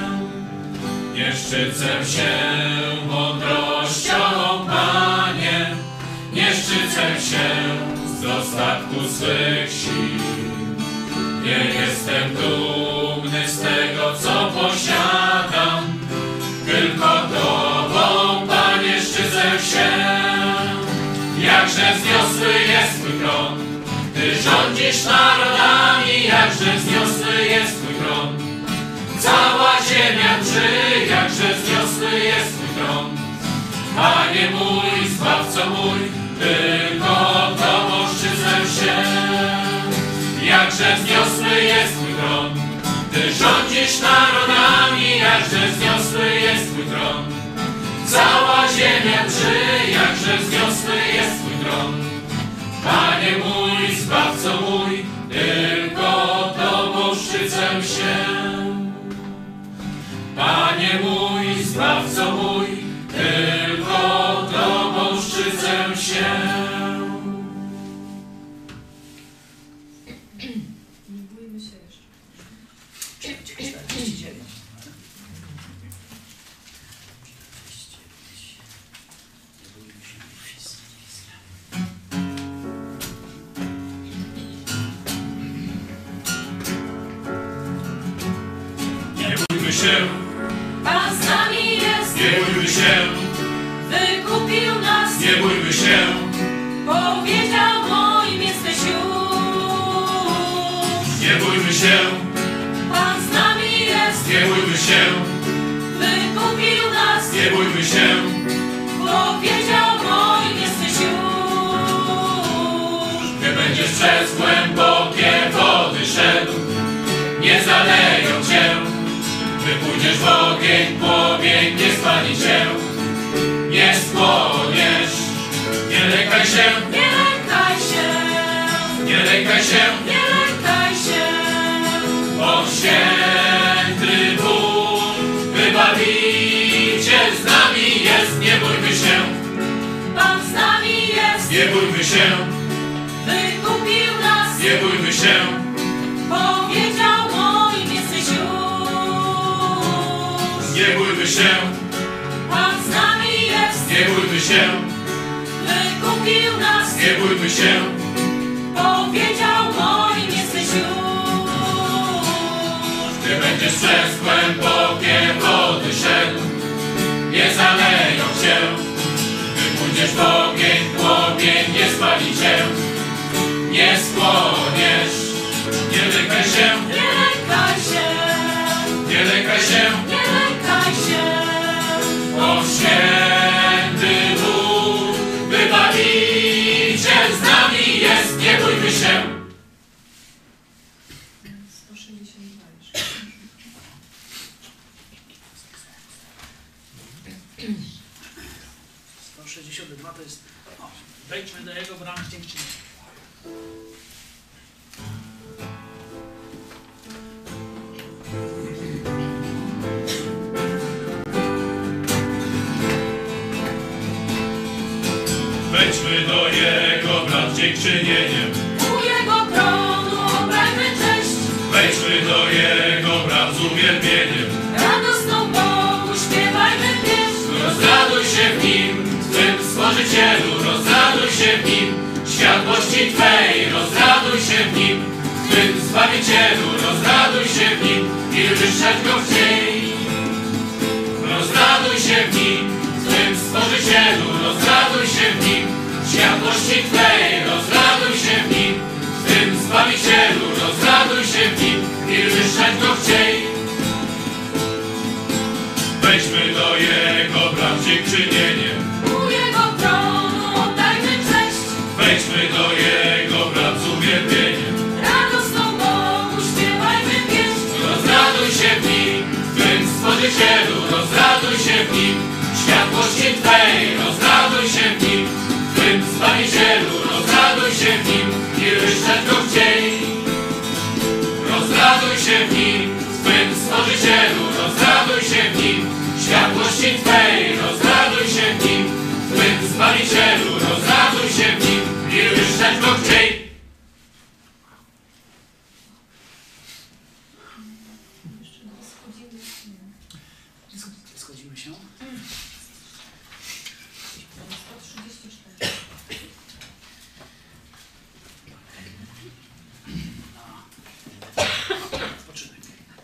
Nie szczycę się mądrością, Panie, nie szczycę się z dostatku swych sił. Nie jestem dumny z tego, co posiadam, tylko Tobą, Panie, szczycę się. Jakże wzniosły jest Twój tron, Ty rządzisz narodami, jakże wzniosły jest Twój tron. Cała ziemia drży, jakże wzniosły jest Twój tron. Panie mój, Zbawco mój, tylko Tobą szczycę się. Jakże wzniosły jest Twój tron, Ty rządzisz narodami, jakże wzniosły jest Twój tron. Cała ziemia drży, jakże wzniosły jest Twój tron. Panie mój, Zbawco mój, tylko Tobą szczycę się. Panie mój, Zbawco mój, tylko Tobą szczycę się. Nie bójmy się jeszcze. czterdzieści dziewięć. Nie bójmy się, Pan z nami jest, nie bójmy się, wykupił nas, nie bójmy się, powiedział moim jesteś już. nie bójmy się, Pan z nami jest, nie bójmy się, wykupił nas, nie bójmy się, powiedział moim jesteś już. gdy będziesz przez głębokie wody szedł, nie zaleją cię, gdy pójdziesz w ogień, płomień nie spali cię, nie spłoniesz, nie lękaj się, Nie lękaj się, nie lękaj się, nie lękaj się. bo święty Bóg bójmy się, wykupił nas, nie bójmy się, powiedział moim jesteś już. nie bójmy się, Pan z nami jest, nie bójmy się, wykupił nas, nie bójmy się, powiedział moim jesteś już. gdy będziesz przez głębokie wody szedł, nie zaleją cię, gdy pójdziesz w ogień, płomień nie spali cię, nie skłoniesz, nie lękaj się, Nie lękaj się, nie lękaj się, nie lękaj się, o święty Bóg, wybawiciel z nami jest, nie bójmy się. sto sześćdziesiąt dwa jeszcze. sto sześćdziesiąt dwa to jest, o, wejdźmy do jego bram dziękczynienia. Wejdźmy do Jego bram z dziękczynieniem, u jego tronu oddajmy cześć, wejdźmy do Jego bram z uwielbieniem, radosną Bogu śpiewajmy pieśń. rozraduj się w Nim, Twym Stworzycielu, rozraduj się w Nim, światłości Twej, rozraduj się w Nim, Twym Zbawicielu, rozraduj się w Nim i wyszedł Go w dzień. Rozraduj się w Nim, Twym Stworzycielu, rozraduj się w Nim, światłości Twej, rozraduj się w Nim, Twym Zbawicielu, rozraduj się w Nim i wyszedł Go w dzień. Wejdźmy do Jego bram z dziękczynieniem, U jego tronu oddajmy cześć, wejdźmy do Jego bram z uwielbieniem, radosną Bogu śpiewajmy pieśń. rozraduj się w Nim, Twym Stworzycielu, rozraduj się w Nim, światłości Twej, rozraduj się w Nim, Twym Zbawicielu, rozraduj się w Nim i wyszedł Go w dzień. Rozraduj się w Nim, Twym Stworzycielu, rozraduj się w Nim, światłości Twej, rozraduj się w Nim, Twym Zbawicielu, rozraduj się w Nim i wyszedł Go w dzień. Schodzimy się. sto trzydzieści cztery. Odpoczynaj.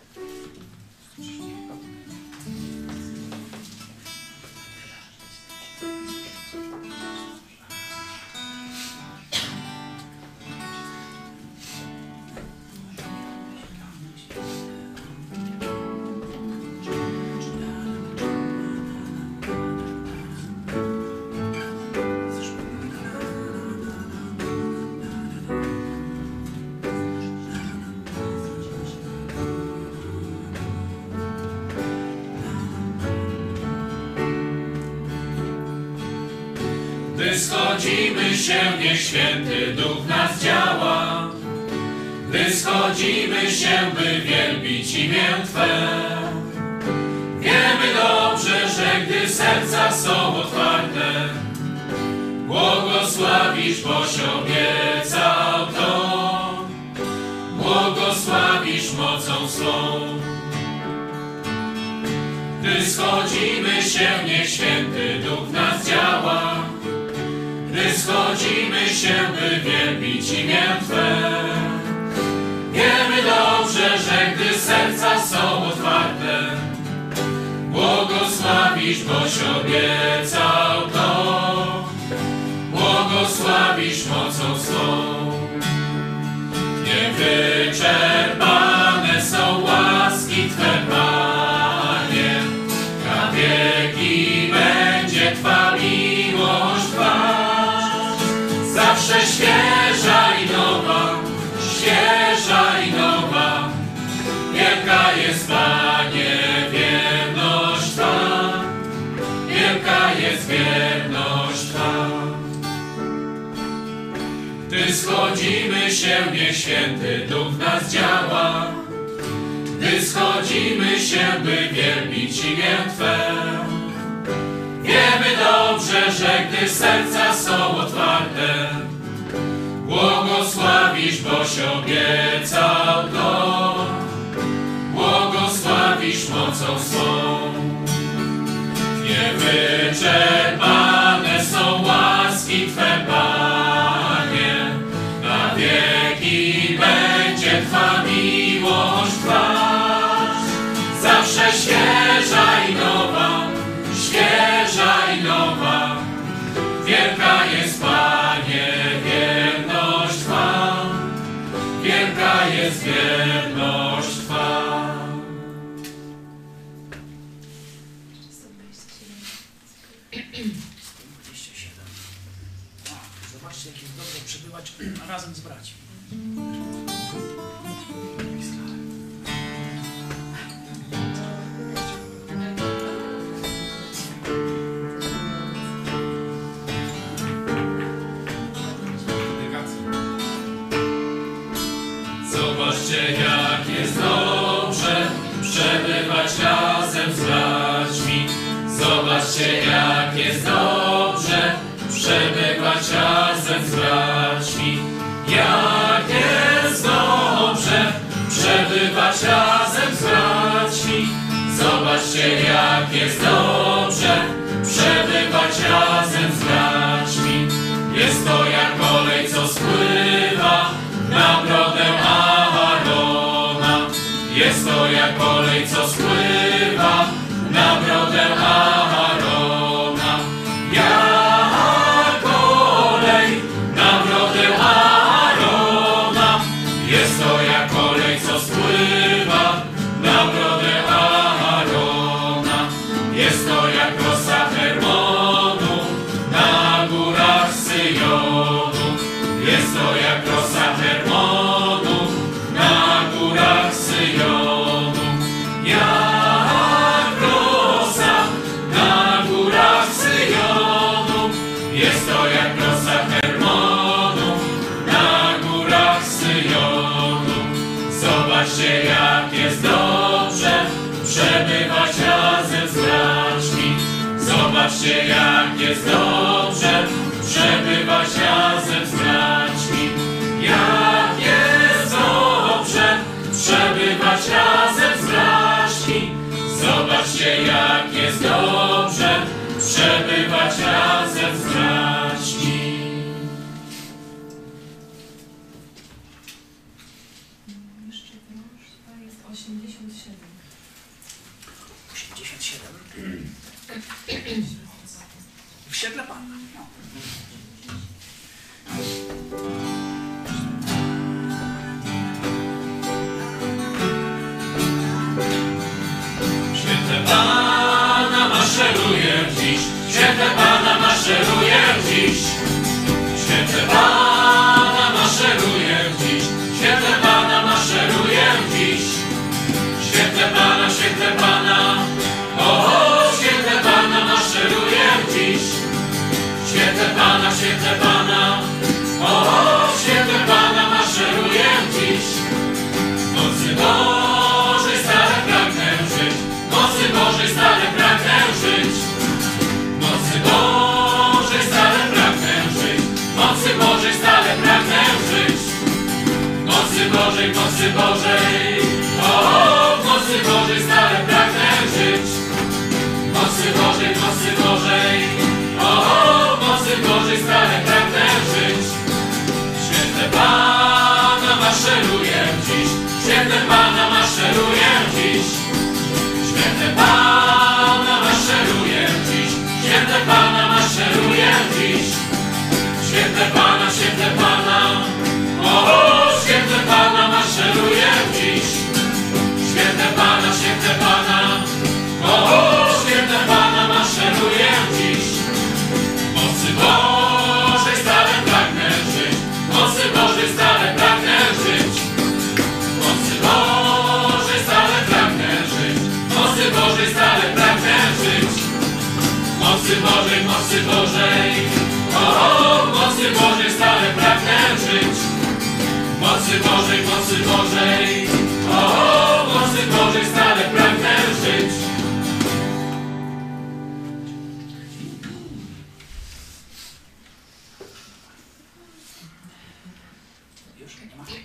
Gdy schodzimy się, niech Święty Duch nas działa. Gdy schodzimy się, by wielbić imię Twe. Wiemy dobrze, że gdy serca są otwarte, błogosławisz, boś obiecał to. Błogosławisz mocą swą. Gdy schodzimy się, niech Święty Duch nas działa. Gdy schodzimy się, by wielbić imię Twe. Wiemy dobrze, że gdy serca są otwarte, błogosławisz, boś obiecał to. Błogosławisz mocą swą. Niewyczerpane są łaski Twe, Panie. Na wieki będzie Twa miłość Twa. Zawsze świeża i nowa, świeża i nowa. Wielka jest, Panie, wierność Twa. Wielka jest wierność Twa. Gdy schodzimy się, niech Święty Duch nas działa. Gdy schodzimy się, by wielbić imię Twe. Wiemy dobrze, że gdy serca są otwarte, boś obiecał to, błogosławisz mocą swą. Niewyczerpane są łaski Twe, Panie, na wieki będzie Twa miłość trwać. Zawsze świeża i nowa, świeża i nowa, wielka jest, Panie, wierność Twa, wielka jest wierność Twa. dwadzieścia siedem. Zobaczcie, jak jest dobrze przebywać razem z braćmi. Zobaczcie, jak jest dobrze przebywać razem z braćmi. Zobaczcie, jak jest dobrze przebywać razem z braćmi. Jak jest dobrze przebywać razem z braćmi. Zobaczcie, jak jest dobrze przebywać razem z braćmi. Jest to jak olej, co spływa na brodę Aarona. Jest to jak olej, co spływa na brodę Aarona. Jak olej na brodę Aarona. Jest to jak olej, co spływa na brodę Aarona. Jest to jak rosa Hermonu na górach Syjonu. Jest to jak rosa Hermonu na górach Syjonu. Jak rosa na górach Syjonu. Jest to jak rosa Hermonu na górach Syjonu. Zobaczcie, jak jest dobrze przebywać razem z braćmi. Zobaczcie, jak jest dobrze przebywać razem z braćmi. Jak jest dobrze przebywać razem z braćmi. Zobaczcie, jak jest dobrze przebywać razem z braćmi. Jeszcze prośba jest osiemdziesiąt siedem. osiemdziesiąt siedem. W siedle Pana. No. Święte Pana maszeruje dziś, święte Pana maszeruje dziś. Święte Pana maszeruje dziś, święte Pana maszeruje dziś. Święte Pana, święte Pana, o, święte Pana maszeruje dziś. Święte Pana, święte Pana, o, święte Pana maszeruje dziś. Mocy Bożej stale pragnę żyć, mocy Bożej stale pragnę żyć. Mocy Bożej stale pragnę żyć, mocy Bożej stale pragnę żyć. Mocy Bożej, mocy Bożej, o, mocy Bożej stale pragnę żyć. Mocy Bożej, mocy Bożej, o, mocy Bożej stale pragnę żyć. Święte Pana maszeruje dziś, święte Pana maszeruje dziś. Święte Pana maszeruje dziś, święte Pana maszeruje dziś. Święte Pana, święte Pana, o, święte Pana maszeruje dziś. Święte Pana, święte Pana, o, święte Pana maszeruje dziś. Mocy Bożej stale pragnę żyć, mocy Bożej stale pragnę żyć. Mocy Bożej stale pragnę żyć, mocy Bożej stale pragnę żyć. Mocy Bożej, mocy Bożej, o, mocy Bożej stale pragnę żyć. Mocy Bożej, mocy Bożej, o, mocy Bożej stale pragnę żyć. Już nie ma.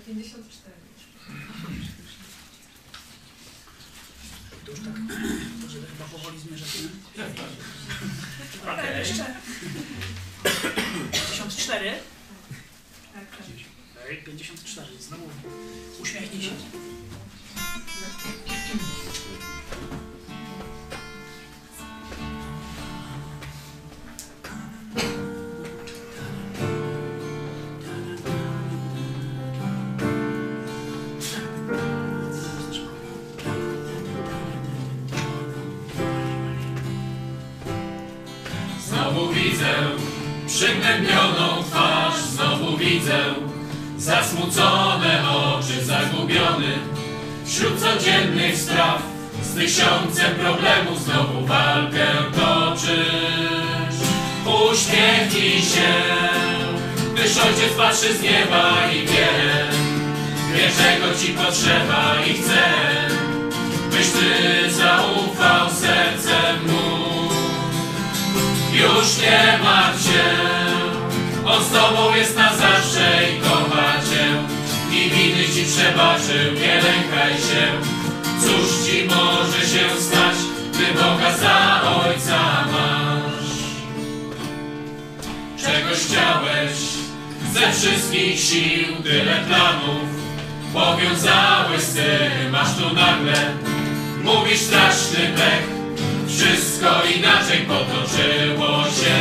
pięćdziesiąt cztery. To już tak, to żeby chyba powoli zmierzymy. Okej, jeszcze. pięćdziesiąt cztery. Tak, tak. Okej, pięćdziesiąt cztery. Znowu uśmiechnij się. Znowu widzę przygnębioną twarz, znowu widzę zasmucone oczy, zagubiony wśród codziennych spraw. Z tysiącem problemów znowu walkę toczysz. Uśmiechnij się, gdyż ojciec patrzy z nieba i wie, wie czego ci potrzeba i chce, byś ty zaufał sercem mu. Już nie martw się, on z tobą jest na zawsze i kocha cię i winy ci przebaczył, nie lękaj się. Cóż ci może się stać, gdy Boga za ojca masz? Czegoś chciałeś ze wszystkich sił, tyle planów powiązałeś z tym, aż tu nagle mówisz straszny pech. Wszystko inaczej potoczyło się.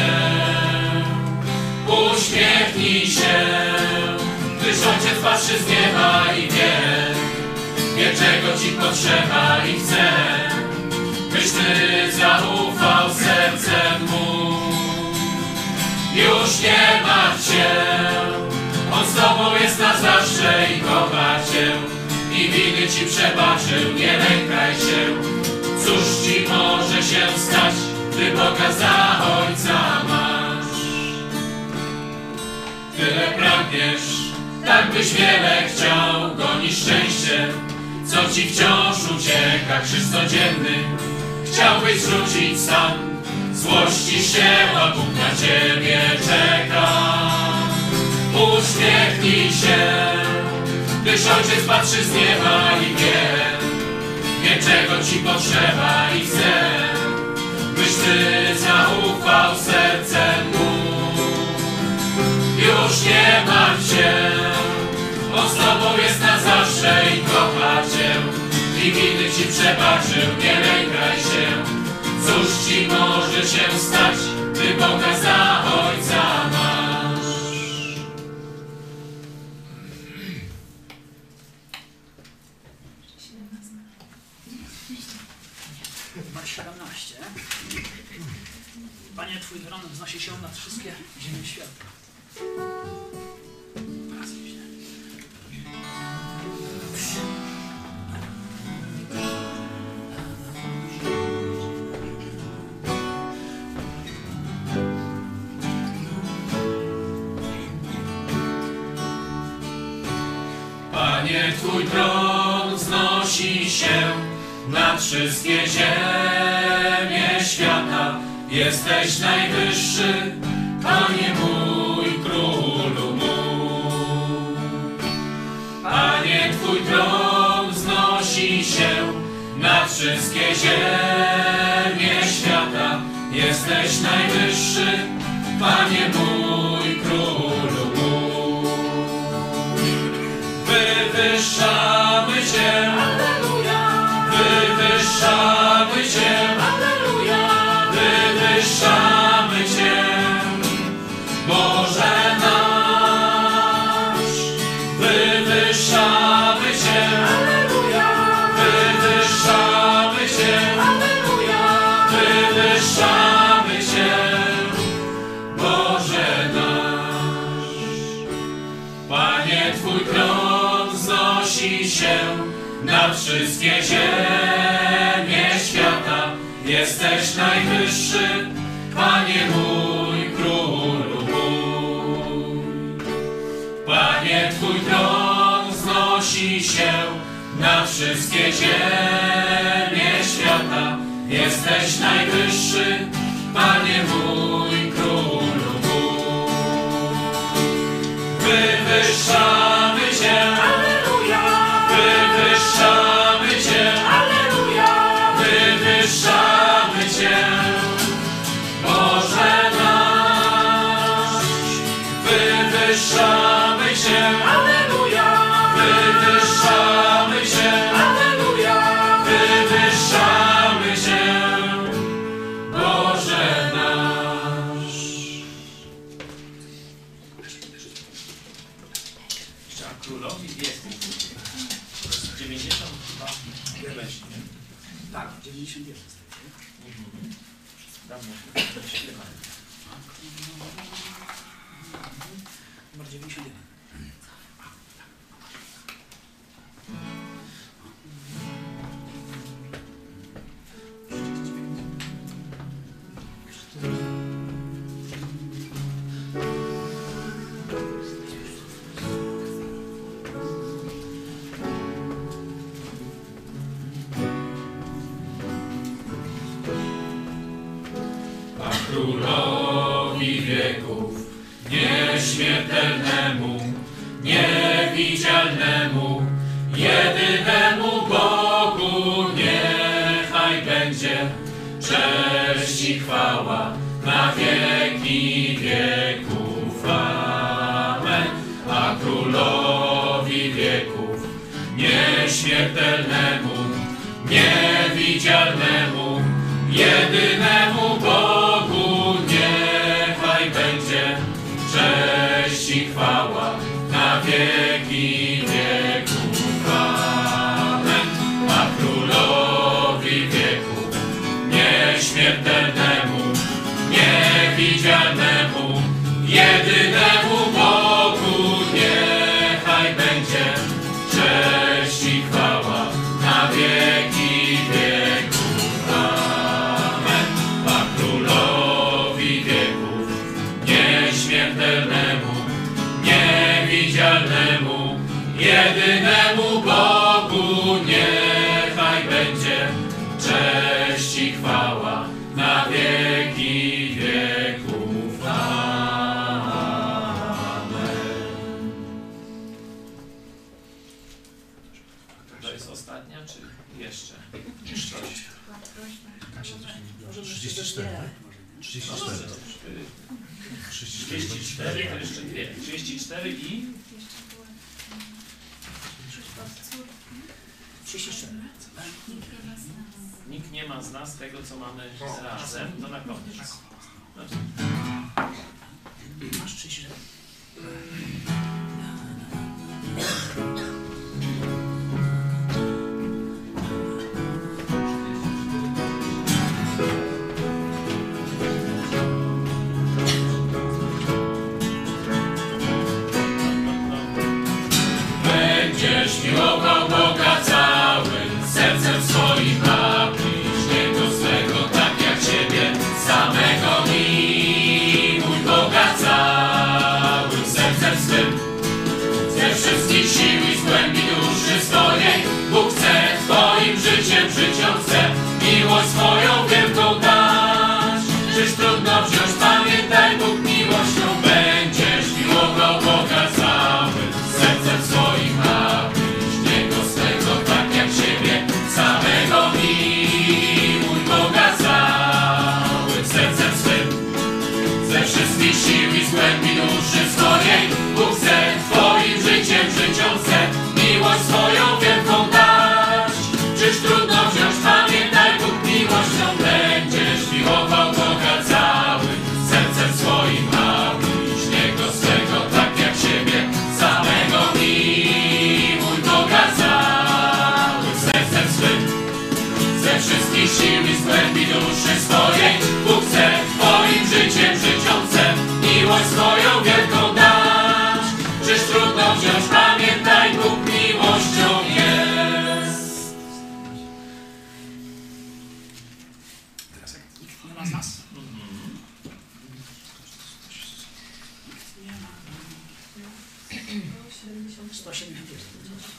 Uśmiechnij się, gdyż ojciec patrzy z nieba i wie, wie czego ci potrzeba i chce, byś ty zaufał sercem mu. Już nie martw się, on z tobą jest na zawsze i kocha cię i winy ci przebaczył, nie lękaj się. Cóż ci może się stać, gdy Boga za ojca masz? Tyle pragniesz, tak byś wiele chciał, gonisz szczęście, co ci wciąż ucieka, krzyż codzienny. Chciałbyś zwrócić sam, złości się, a Bóg na ciebie czeka. Uśmiechnij się, gdyż ojciec patrzy z nieba i wie, wie czego ci potrzeba i chce, byś ty zaufał sercem mu. Już nie martw się, on z tobą jest na zawsze i kocha cię i winy ci przebaczył, nie lękaj się. Cóż ci może się stać, gdy Boga za ojca masz? Numer siedemnaście. Panie, twój tron wznosi się nad wszystkie ziemie świata. Raz źle. Panie, twój tron wznosi się nad wszystkie ziemie świata. Jesteś najwyższy, Panie mój, Królu mój. Panie, twój tron wznosi się nad wszystkie ziemie świata. Jesteś najwyższy, Panie mój, Królu mój. Wywyższamy Cię, Alleluja. Wywyższamy Cię, Alleluja. Wywyższamy Cię, Boże nasz. Wywyższamy Cię, Alleluja. Wywyższamy Cię, Alleluja. Wywyższamy Cię, Boże nasz. Panie, twój tron wznosi się nad wszystkie ziemie świata. Jesteś najwyższy, Panie mój, Królu mój. Panie, twój tron wznosi się nad wszystkie ziemie świata. Jesteś najwyższy, Panie mój, Królu mój. Wywyższamy Cię, Sofii jest. dziewięćdziesiąt dwa. Tak, dziewięćdziesiąt jeden. Dawno się śpiewa. Numer dziewięćdziesiąt jeden. Królowi wieków, nieśmiertelnemu, niewidzialnemu, jedynemu Bogu niechaj będzie cześć i chwała na wieki wieków. Amen. A królowi wieków, nieśmiertelnemu, niewidzialnemu, jedynemu Bogu niechaj będzie cześć i chwała na wieki wieków. Amen. A królowi wieków, nieśmiertelnemu, niewidzialnemu, jedynemu Bogu niechaj będzie cześć i chwała na wieki wieków. Amen. A królowi wieków, nieśmiertelnemu, niewidzialnemu, jedynemu Bogu niechaj będzie cześć i chwała na wieki wieków. Amen. To jest ostatnia, czy jeszcze? Jeszcze. trzydzieści cztery. trzydzieści cztery. trzydzieści cztery, to jeszcze dwie. trzydzieści cztery i? trzydzieści cztery. Nikt nie ma z nas tego, co mamy razem, to na koniec. Masz trzydzieści cztery. Będziesz miłował Boga całym sercem swoim, a bliźniego swego tak jak siebie samego. Miłuj Boga całym sercem swym, ze wszystkich sił i z głębi duszy swojej. Bóg chce twoim życiem żyć on chce, miłość swoją wielką dać. Czyż trudno wziąć, pamiętaj, Bóg miłością będziesz miłował Boga całym sercem swoim, a bliźniego swego tak jak siebie samego. Miłuj Boga całym sercem swym, ze wszystkich sił i z głębi duszy swojej. Bóg chce twoim życiem żyć on chce, miłość swoją wielką dać. Czyż trudno wziąć, pamiętaj, Bóg miłością będziesz miłował Boga całym sercem swoim, a bliźniego swego tak jak siebie samego. Miłuj Boga całym sercem swym, ze wszystkich sił i z głębi duszy swojej. Bóg chce twoim życiem żyć on chce, miłość swoją wielką dać. Czyż trudno wziąć, pamiętaj, Bóg miłością jest. Teraz jak nikt nie ma z nas. Nie ma. sto siedemdziesiąt jeden.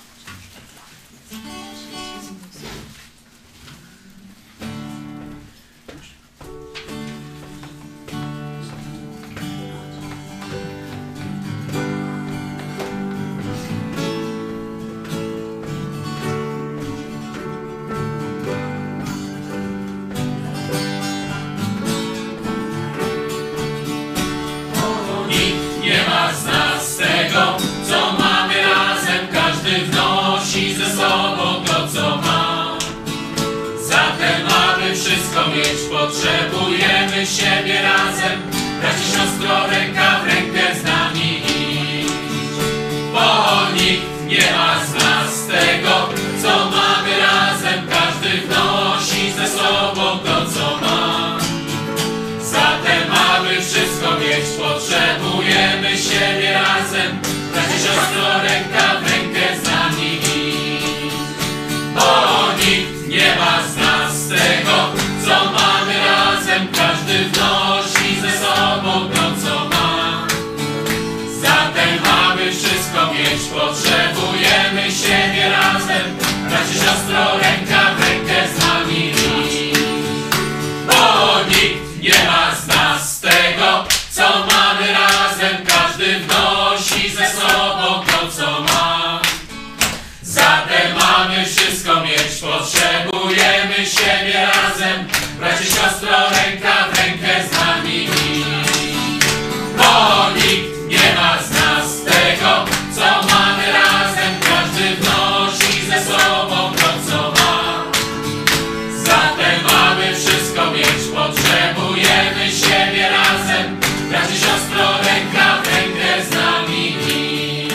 Nikt nie ma z nas tego, co mamy razem. Każdy wnosi ze sobą to, co ma. Zatem, aby wszystko mieć, potrzebujemy siebie razem. Braci, siostro, ręka w rękę z nami iść. Bo nikt nie potrzebujemy siebie razem. Bracie, siostro, ręka w rękę z nami idź. Bo nikt nie ma z nas tego, co mamy razem. Każdy wnosi ze sobą to, co ma. Zatem mamy wszystko mieć, potrzebujemy siebie razem. Bracie, siostro, ręka w rękę z nami idź. Bo nikt nie ma z nas tego, co mamy razem. Każdy wnosi ze sobą to, co ma. Zatem mamy wszystko mieć, potrzebujemy siebie razem. Bracie, siostro, ręka w rękę z nami idź.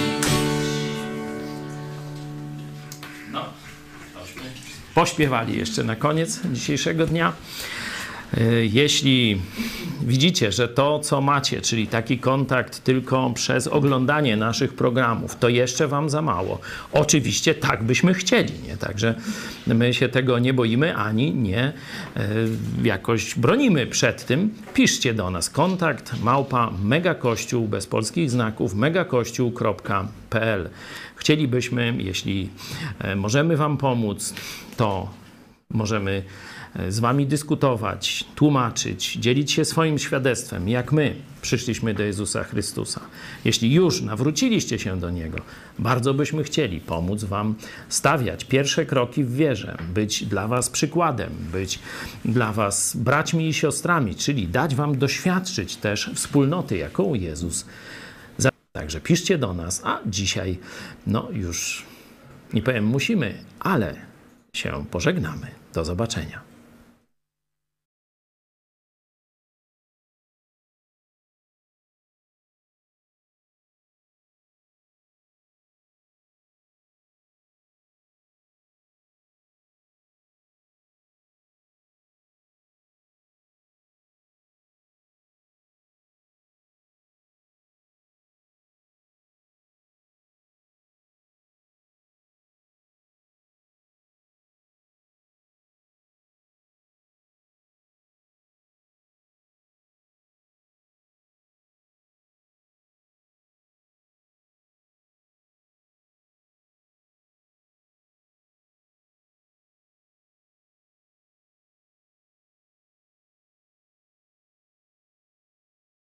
No, pośpiewali jeszcze na koniec dzisiejszego dnia. Jeśli widzicie, że to, co macie, czyli taki kontakt tylko przez oglądanie naszych programów, to jeszcze wam za mało. Oczywiście tak byśmy chcieli, nie? Także my się tego nie boimy, ani nie e, jakoś bronimy przed tym. Piszcie do nas kontakt małpa megakościół bez polskich znaków megakościół kropka p l. Chcielibyśmy, jeśli e, możemy wam pomóc, to możemy z wami dyskutować, tłumaczyć, dzielić się swoim świadectwem, jak my przyszliśmy do Jezusa Chrystusa. Jeśli już nawróciliście się do Niego, bardzo byśmy chcieli pomóc wam stawiać pierwsze kroki w wierze, być dla was przykładem, być dla was braćmi i siostrami, czyli dać wam doświadczyć też wspólnoty, jaką Jezus. Także piszcie do nas, a dzisiaj, no już nie powiem musimy, ale się pożegnamy. Do zobaczenia.